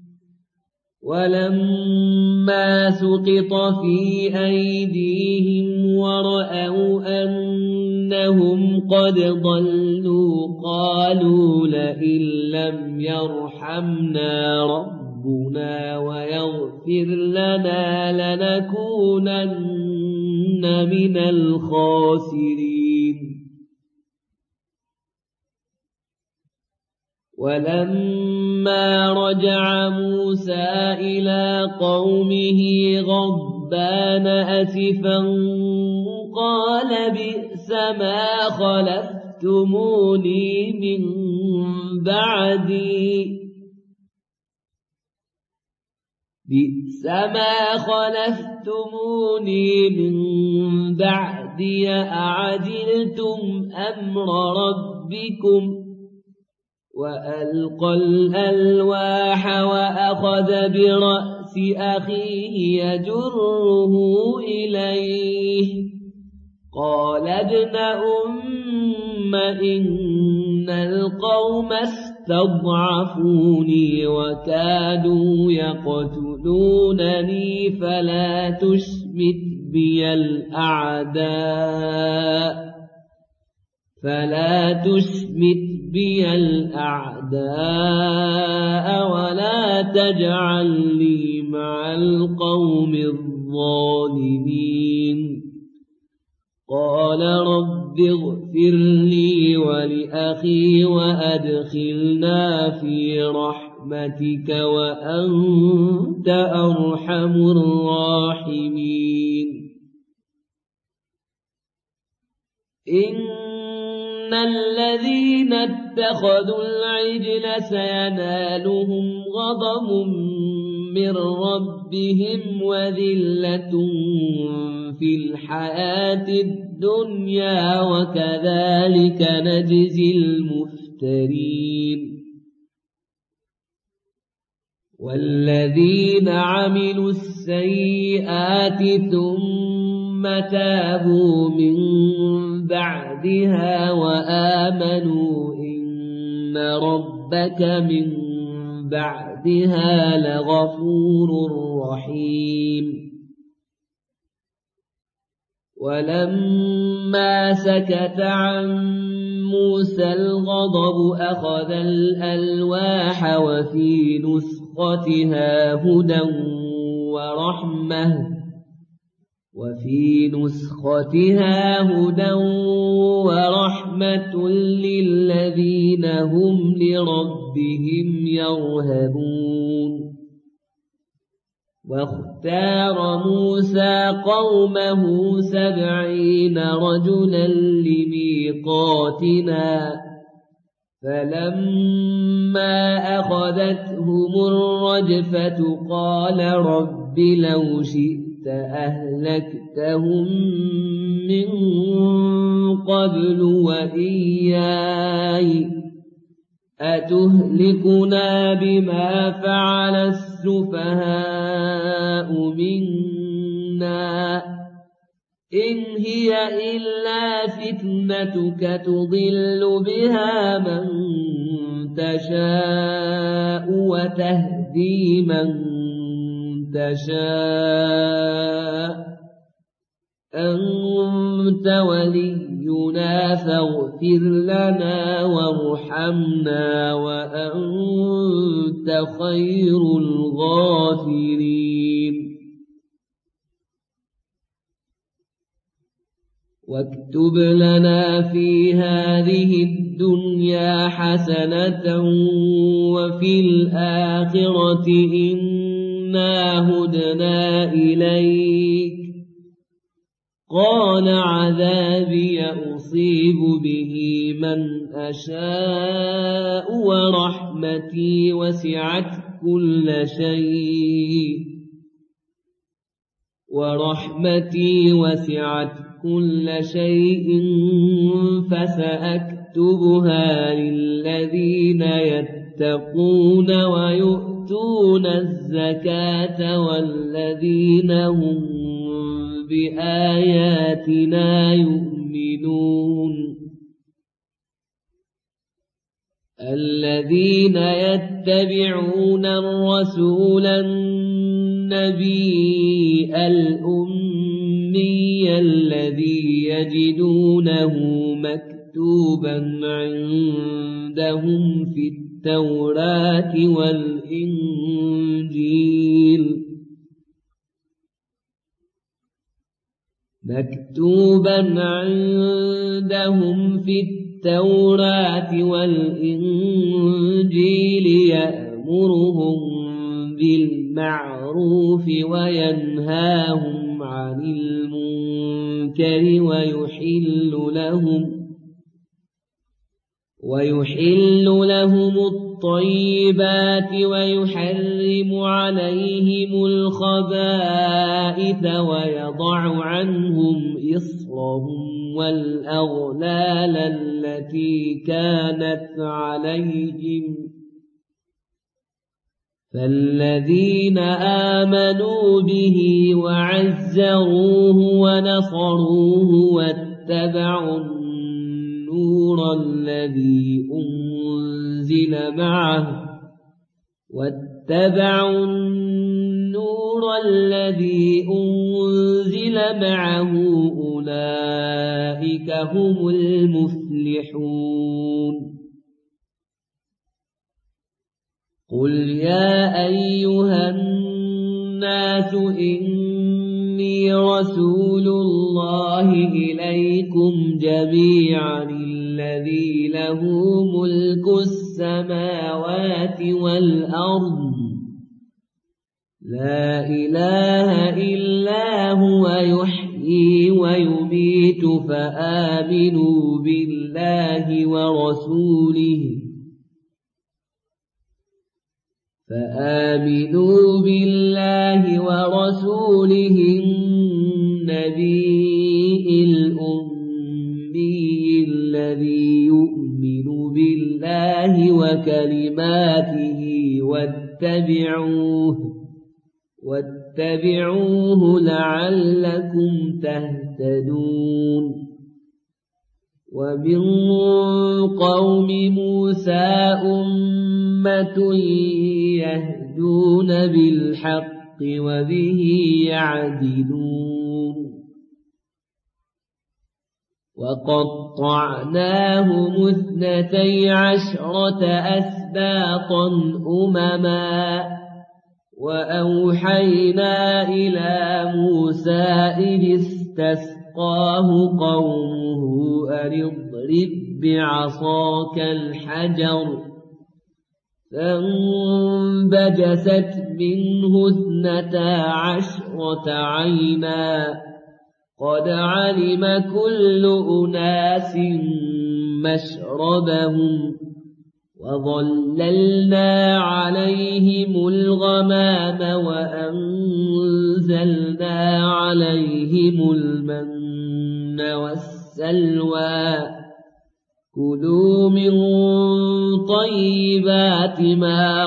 ولما سقط في أيديهم ورأوا أنهم قد ضلوا قالوا لئن لم يرحمنا ربنا ويغفر لنا لنكونن من الخاسرين ولما رجع موسى إلى قومه غضبان أسفا قال بئس ما خلفتموني من بعدي أعجلتم أمر ربكم وألقى الألواح وأخذ برأس أخيه يجره إليه قال ابن أم إن القوم استضعفوني وكادوا يقتلونني فلا تشمت بي الأعداء ولا تجعل لي مع القوم الظالمين قال رب اغفر لي ولأخي وأدخلنا في رحمتك وأنت أرحم الراحمين إن الذين اتخذوا العجل سينالهم غضب من ربهم وذلة في الحياة الدنيا وكذلك نجزي المفترين والذين عملوا السيئات ثم تابوا من بعدها وآمنوا إن ربك من بعدها لغفور رحيم ولما سكت عن موسى الغضب أخذ الألواح وفي نسختها هدى ورحمة للذين هم لربهم يرهبون واختار موسى قومه 70 رجلا لميقاتنا فلما أخذتهم الرجفة قال رب لو شئت أهلكتهم من قبل وإياي أتهلكنا بما فعل السفهاء منا إن هي إلا فتنتك تضل بها من تشاء وتهدي من تشاء أنت ولينا فاغفر لنا وارحمنا وأنت خير الغافرين واكتب لنا في هذه الدنيا حسنة وفي الآخرة إنا هدنا إليك قال عذابي أصيب به من أشاء ورحمتي وسعت كل شيء فسأكتبها للذين يتقون ويؤتون الزكاة والذين هم بآياتنا يؤمنون الذين يتبعون الرسول النبي الأمي الذي يجدونه مكتوبا عندهم في التوراة والإنجيل يأمرهم بالمعروف وينهاهم عن المنكر ويحل لهم الطيبات ويحرم عليهم الخبائث ويضع عنهم إصرهم والأغلال التي كانت عليهم فالذين آمنوا به وعزروه ونصروه واتبعوا النور الذي أنزل معه أولئك هم المفلحون قل يا أيها الناس إني رسول الله إليكم جميعا الذي له ملك السماوات والأرض لا إله إلا هو يحيي ويميت فآمنوا بالله ورسوله النبي الأمي الذي يؤمن بالله وكلماته واتبعوه لعلكم تهتدون ومن قوم موسى أمة يهدون بالحق وبه يعدلون وقطعناهم 12 أسباطا أمما وأوحينا إلى موسى إذ استسقاه قومه أن اضرب بعصاك الحجر فانبجست منه 12 عينا قد علم كل أناس مشربهم وظللنا عليهم الغمام وأنزلنا عليهم المن والسلوى كلوا من طيبات ما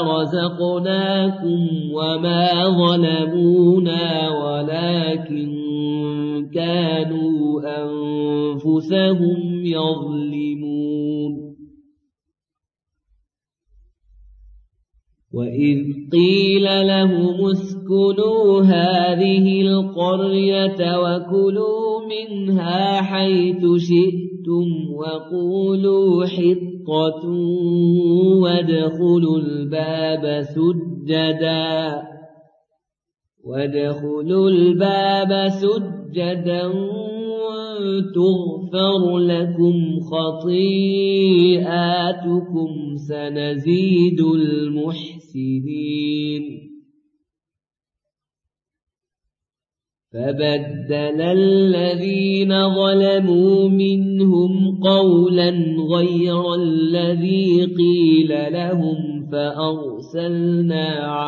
رزقناكم وما ظلمونا ولكن كانوا أنفسهم يظلمون وإذ قيل لهم اسكنوا هذه القرية وكلوا منها حيث شئتم وقولوا حطة وادخلوا الباب سجدا تغفر لكم خطيئاتكم سنزيد المحسنين فبدل الذين ظلموا منهم قولا غير الذي قيل لهم فأرسلنا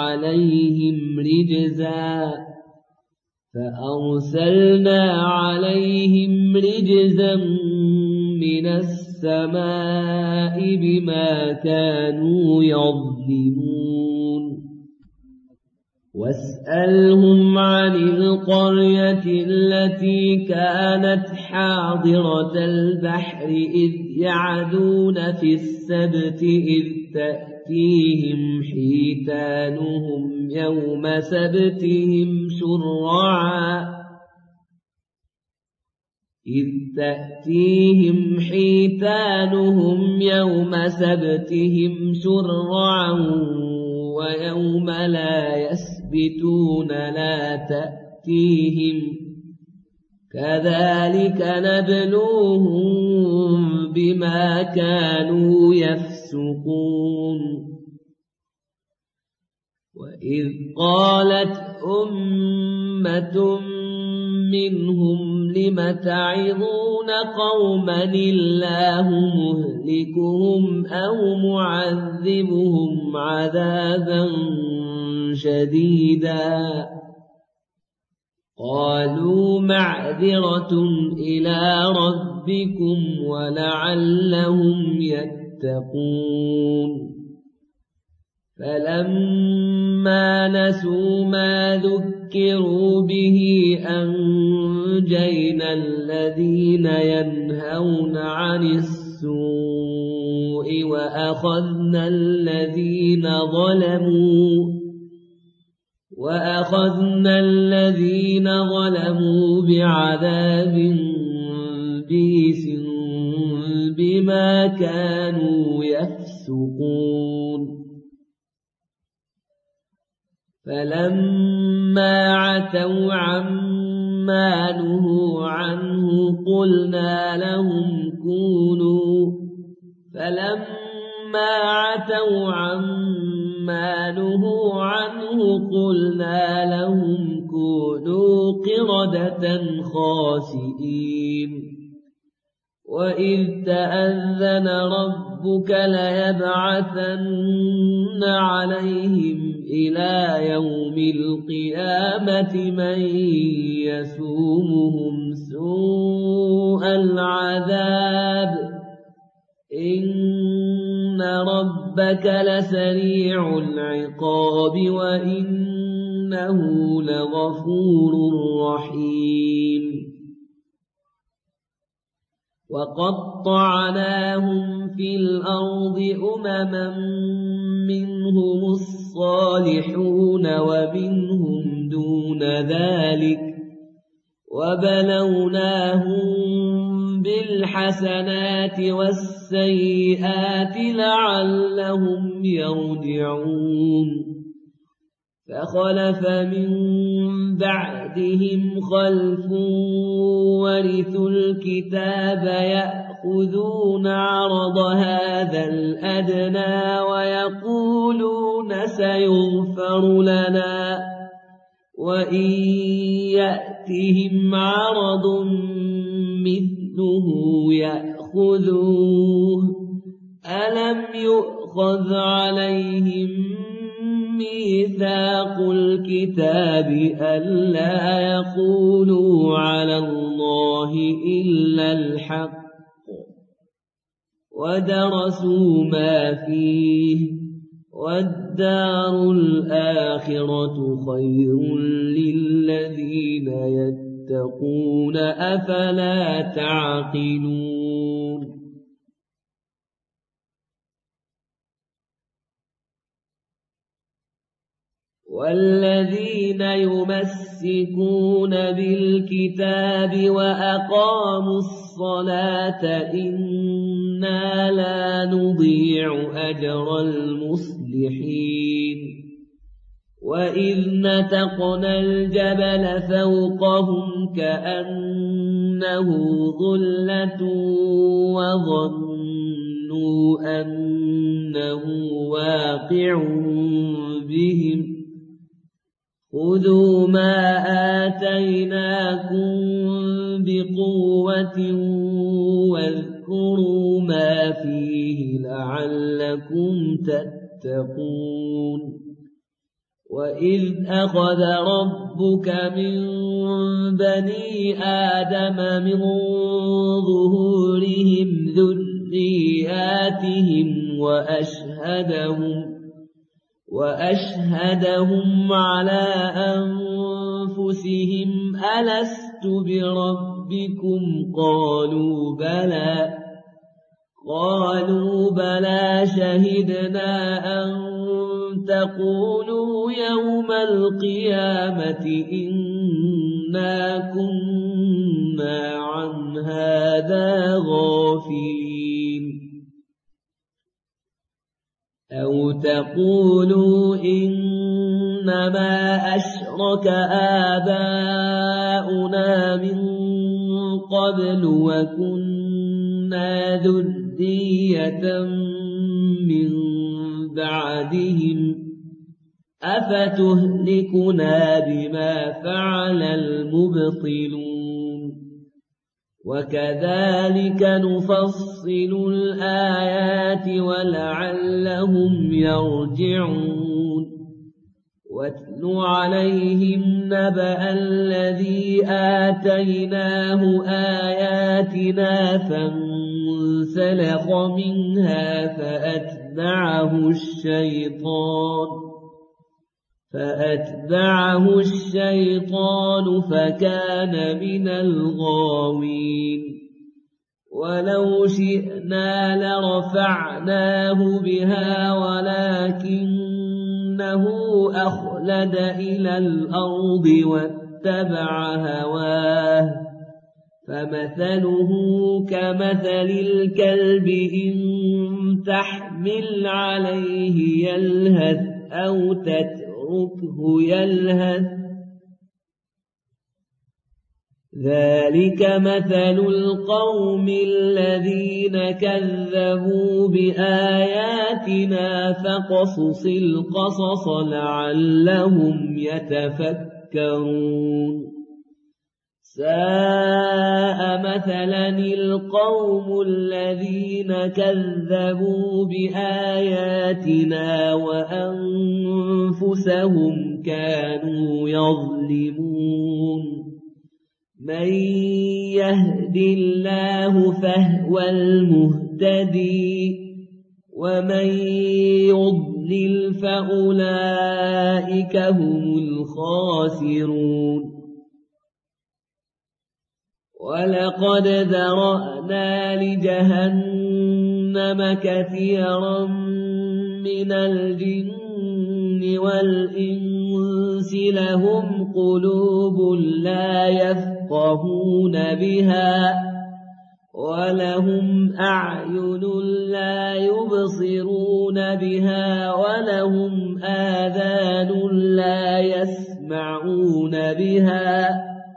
عليهم رجزا من السماء بما كانوا يظلمون واسألهم عن القرية التي كانت حاضرة البحر إذ يعدون في السبت إذ تأتيهم حيتانهم يوم سبتهم شرعا ويوم لا يسبتون لا تأتيهم كذلك نبلوهم بما كانوا يفسقون وإذ قالت أمة منهم لم تعظون قوما الله مهلكهم أو معذبهم عذابا شديدا قالوا معذرة إلى ربكم ولعلهم يتقون فلما نسوا ما ذكروا به أنجينا الذين ينهون عن السوء وأخذنا الذين ظلموا بعذاب بئيس بما كانوا يفسقون فلما عتوا عما نهوا عنه قلنا لهم كونوا قردة خاسئين وإذ تأذن ربك ليبعثن عليهم إلى يوم القيامة من يسومهم سوء العذاب إن ربك لسريع العقاب وإنه لغفور رحيم وقطعناهم في الأرض أمما منهم الصالحون ومنهم دون ذلك وبلوناهم بالحسنات والسيئات لعلهم يرجعون فخلف من بعدهم خلف ورثوا الكتاب يأخذون عرض هذا الأدنى ويقولون سيغفر لنا وإن يأتهم عرض مثله يأخذوه ألم يؤخذ عليهم ميثاق الكتاب ألا يقولوا على الله إلا الحق ودرسوا ما فيه والدار الآخرة خير للذين تتقون أفلا تعقلون والذين يمسكون بالكتاب وأقاموا الصلاة إنا لا نضيع أجر المصلحين وإذ نتقنا الجبل فوقهم كأنه ظلة وظنوا أنه واقع بهم خذوا ما آتيناكم بقوة واذكروا ما فيه لعلكم تتقون وإذ أخذ ربك من بني آدم من ظهورهم ذرياتهم وأشهدهم على أنفسهم ألست بربكم قالوا بلى شهدنا أن تقولوا يوم القيامة إنا كنا عن هذا غافلين أو تقولوا إنما أشرك آباؤنا من قبل وكنا ذرية من بعدهم أفتهلكنا بما فعل المبطلون وكذلك نفصل الآيات ولعلهم يرجعون واتل عليهم نبأ الذي آتيناه آياتنا فانسلخ منها فأتبعه الشيطان فكان من الغاوين ولو شئنا لرفعناه بها ولكنه أخلد إلى الأرض واتبع هواه فمثله كمثل الكلب إن تحمل عليه يلهث أو تتركه يلهث ذلك مثل القوم الذين كذبوا بآياتنا فقصص القصص لعلهم يتفكرون ساء مثلا القوم الذين كذبوا بآياتنا وأنفسهم كانوا يظلمون من يهد الله فهو المهتدي ومن يضلل فأولئك هم الخاسرون ولقد ذرأنا لجهنم كثيرا من الجن والإنس لهم قلوب لا يفقهون بها ولهم أعين لا يبصرون بها ولهم آذان لا يسمعون بها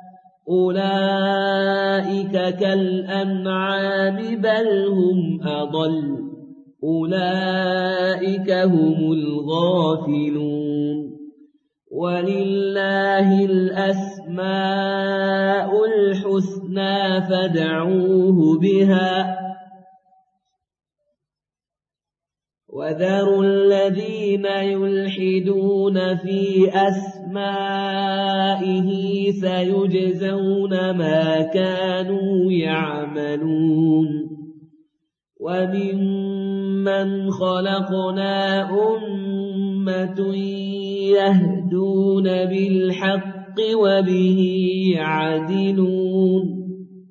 أولئك كالأنعام بل هم أضل أولئك هم الغافلون ولله الأسماء الحسنى فادعوه بها وذروا الذين يلحدون في أسمائه سيجزون ما كانوا يعملون وممن خلقنا أمة يهدون بالحق وبه يعدلون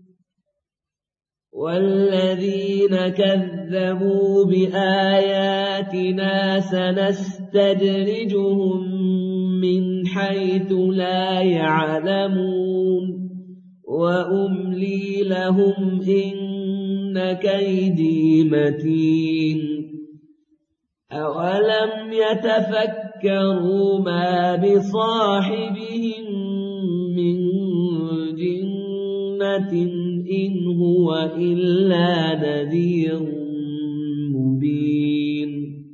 والذين كذبوا بآياتنا سنستدرجهم من حيث لا يعلمون وأملي لهم إن كيدي متين أولم يتفكروا ما بصاحبهم من جنة إن هو إلا نذير مبين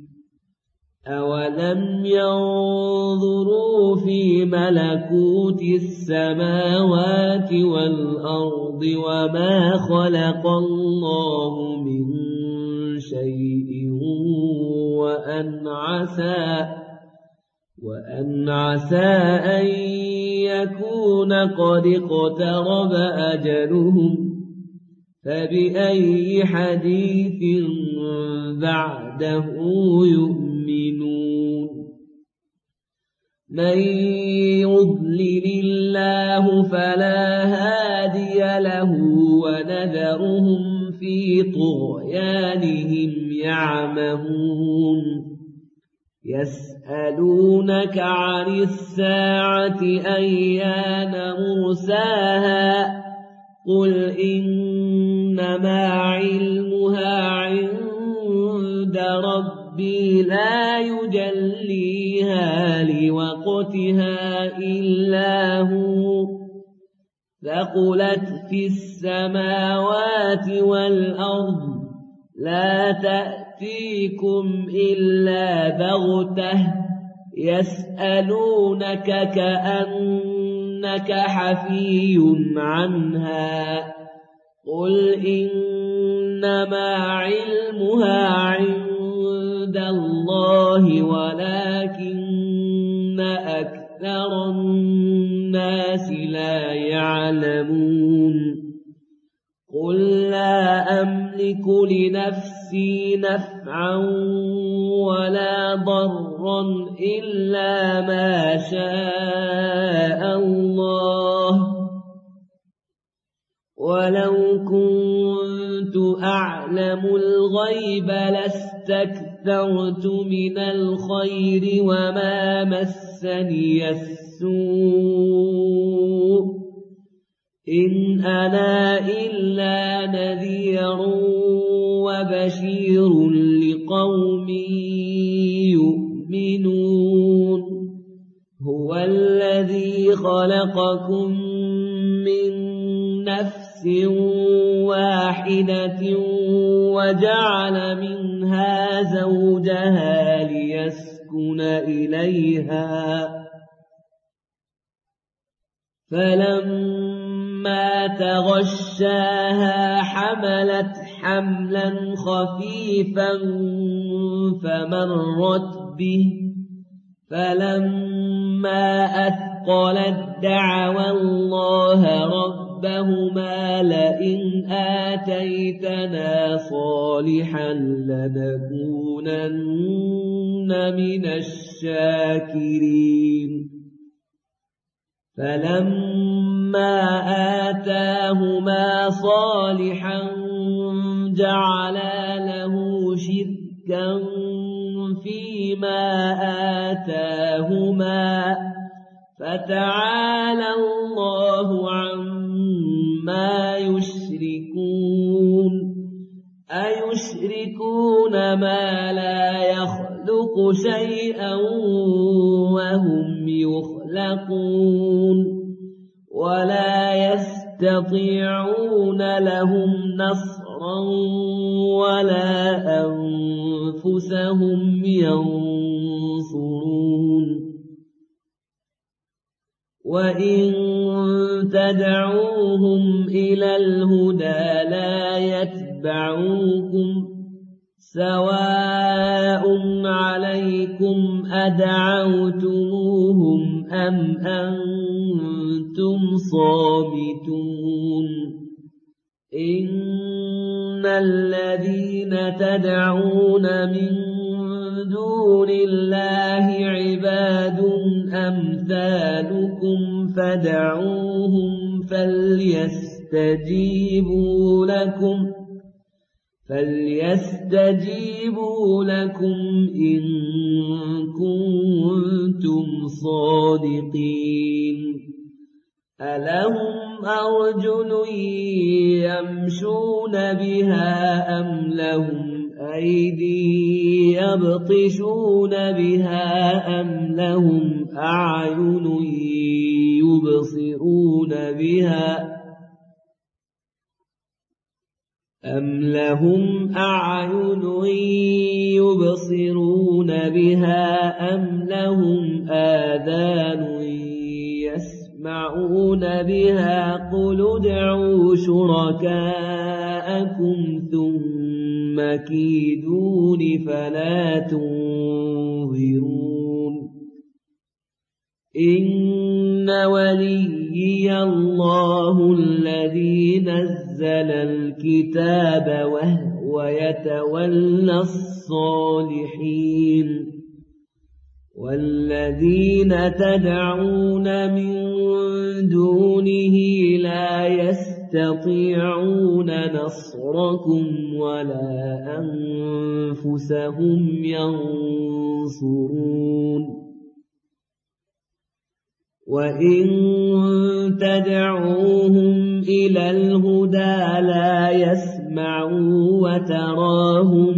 أولم ينظروا في ملكوت السماوات والأرض وما خلق الله من شيء وأن عسى أن يكون قد اقترب أجلهم فبأي حديث بعده يؤمنون من يضلل الله فلا هادي له ونذرهم في طغيانهم يعمهون يسألونك عن الساعة أيان مرساها قل إنما علمها عند ربي لا يجليها لوقتها إلا هو ثقلت في السماوات والأرض لا تأتيكم إلا بغتة يسألونك كأنك حفي عنها قل إنما علمها عند الله ولكن أكثر الناس لا يعلمون قل لا أملك لنفسي نفعا ولا ضرا إلا ما شاء الله ولو كنت أعلم الغيب لاستكثرت من الخير وما مسني السوء إن أنا إلا نذير وبشير لقوم يؤمنون هو الذي خلقكم من نفس واحدة وجعل منها زوجها ليسكن إليها فلما تغشاها حملت حملا خفيفا فمرت به فلما أثقلت دعوا الله ربهما لئن آتيتنا صالحا لنكونن من الشاكرين فلما آتاهما صالحا جعلا له شركا فيما آتاهما فتعالى الله عما يشركون أيشركون ما لا يخلق شيئا وهم يخلقون ولا يستطيعون لهم نصرا ولا أنفسهم ينصرون وإن تدعوهم إلى الهدى لا يتبعوكم سواء عليكم أدعوتموهم أم أنتم صامتون إن الذين تدعون من دون الله عباد أمثالكم فادعوهم فليستجيبوا لكم إن كنتم صادقين ألهم أرجل يمشون بها أم لهم أيدي يبطشون بها أم لهم أعين يبصرون بها أم لهم آذان يسمعون بها قل ادعوا شركاءكم ثم كيدون فلا تنظرون إن وليي الله الذي نزل الكتاب وهو يتولى الصالحين والذين تدعون من دونه لا يستطيعون نصركم ولا أنفسهم ينصرون وإن تدعوهم إلى الهدى لا يسمعوا وتراهم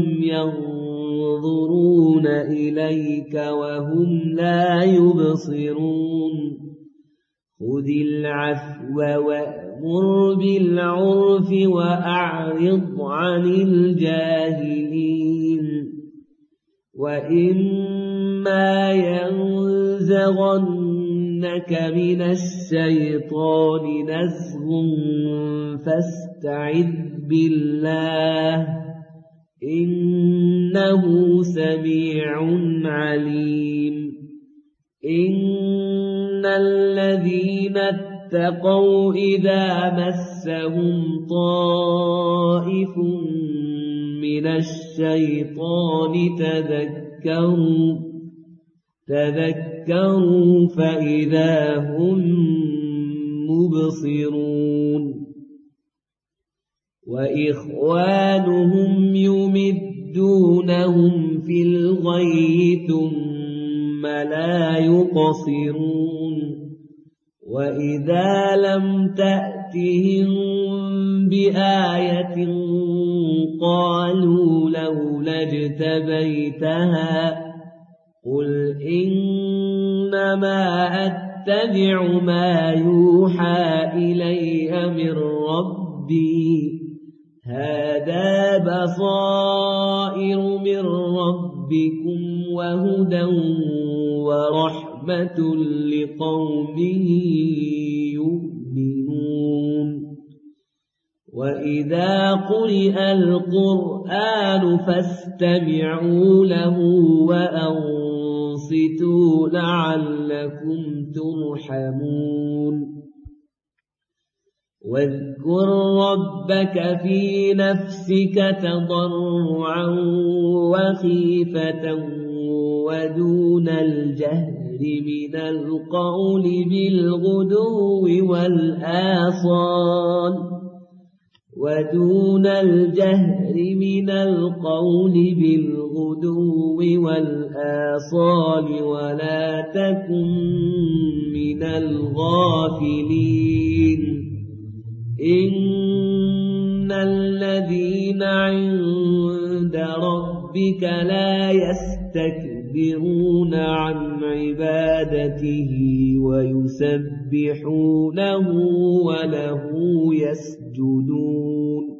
ينظرون إليك وهم لا يبصرون خذ العفو وأمر بالعرف وأعرض عن الجاهلين وإما ينزغنك من الشيطان نزغ فاستعذ بالله إنه سميع عليم إن الذين اتقوا إذا مسهم طائف من الشيطان تذكروا فإذا هم مبصرون وإخوانهم يمدونهم في الغي ثم لا يقصرون وإذا لم تأتهم بآية قالوا لولا اجتبيتها قل إنما أتبع ما يوحى إلي من ربي هذا بصائر من ربكم وهدى ورحمة لقوم يؤمنون وإذا قرئ القرآن فاستمعوا له وأنصتوا لعلكم ترحمون واذكر ربك في نفسك تضرعا وخيفة ودون الجهر من القول بالغدو والآصال ولا تكن من الغافلين إن الذين عند ربك لا يستكبرون عن عبادته ويسبحونه وله يسجدون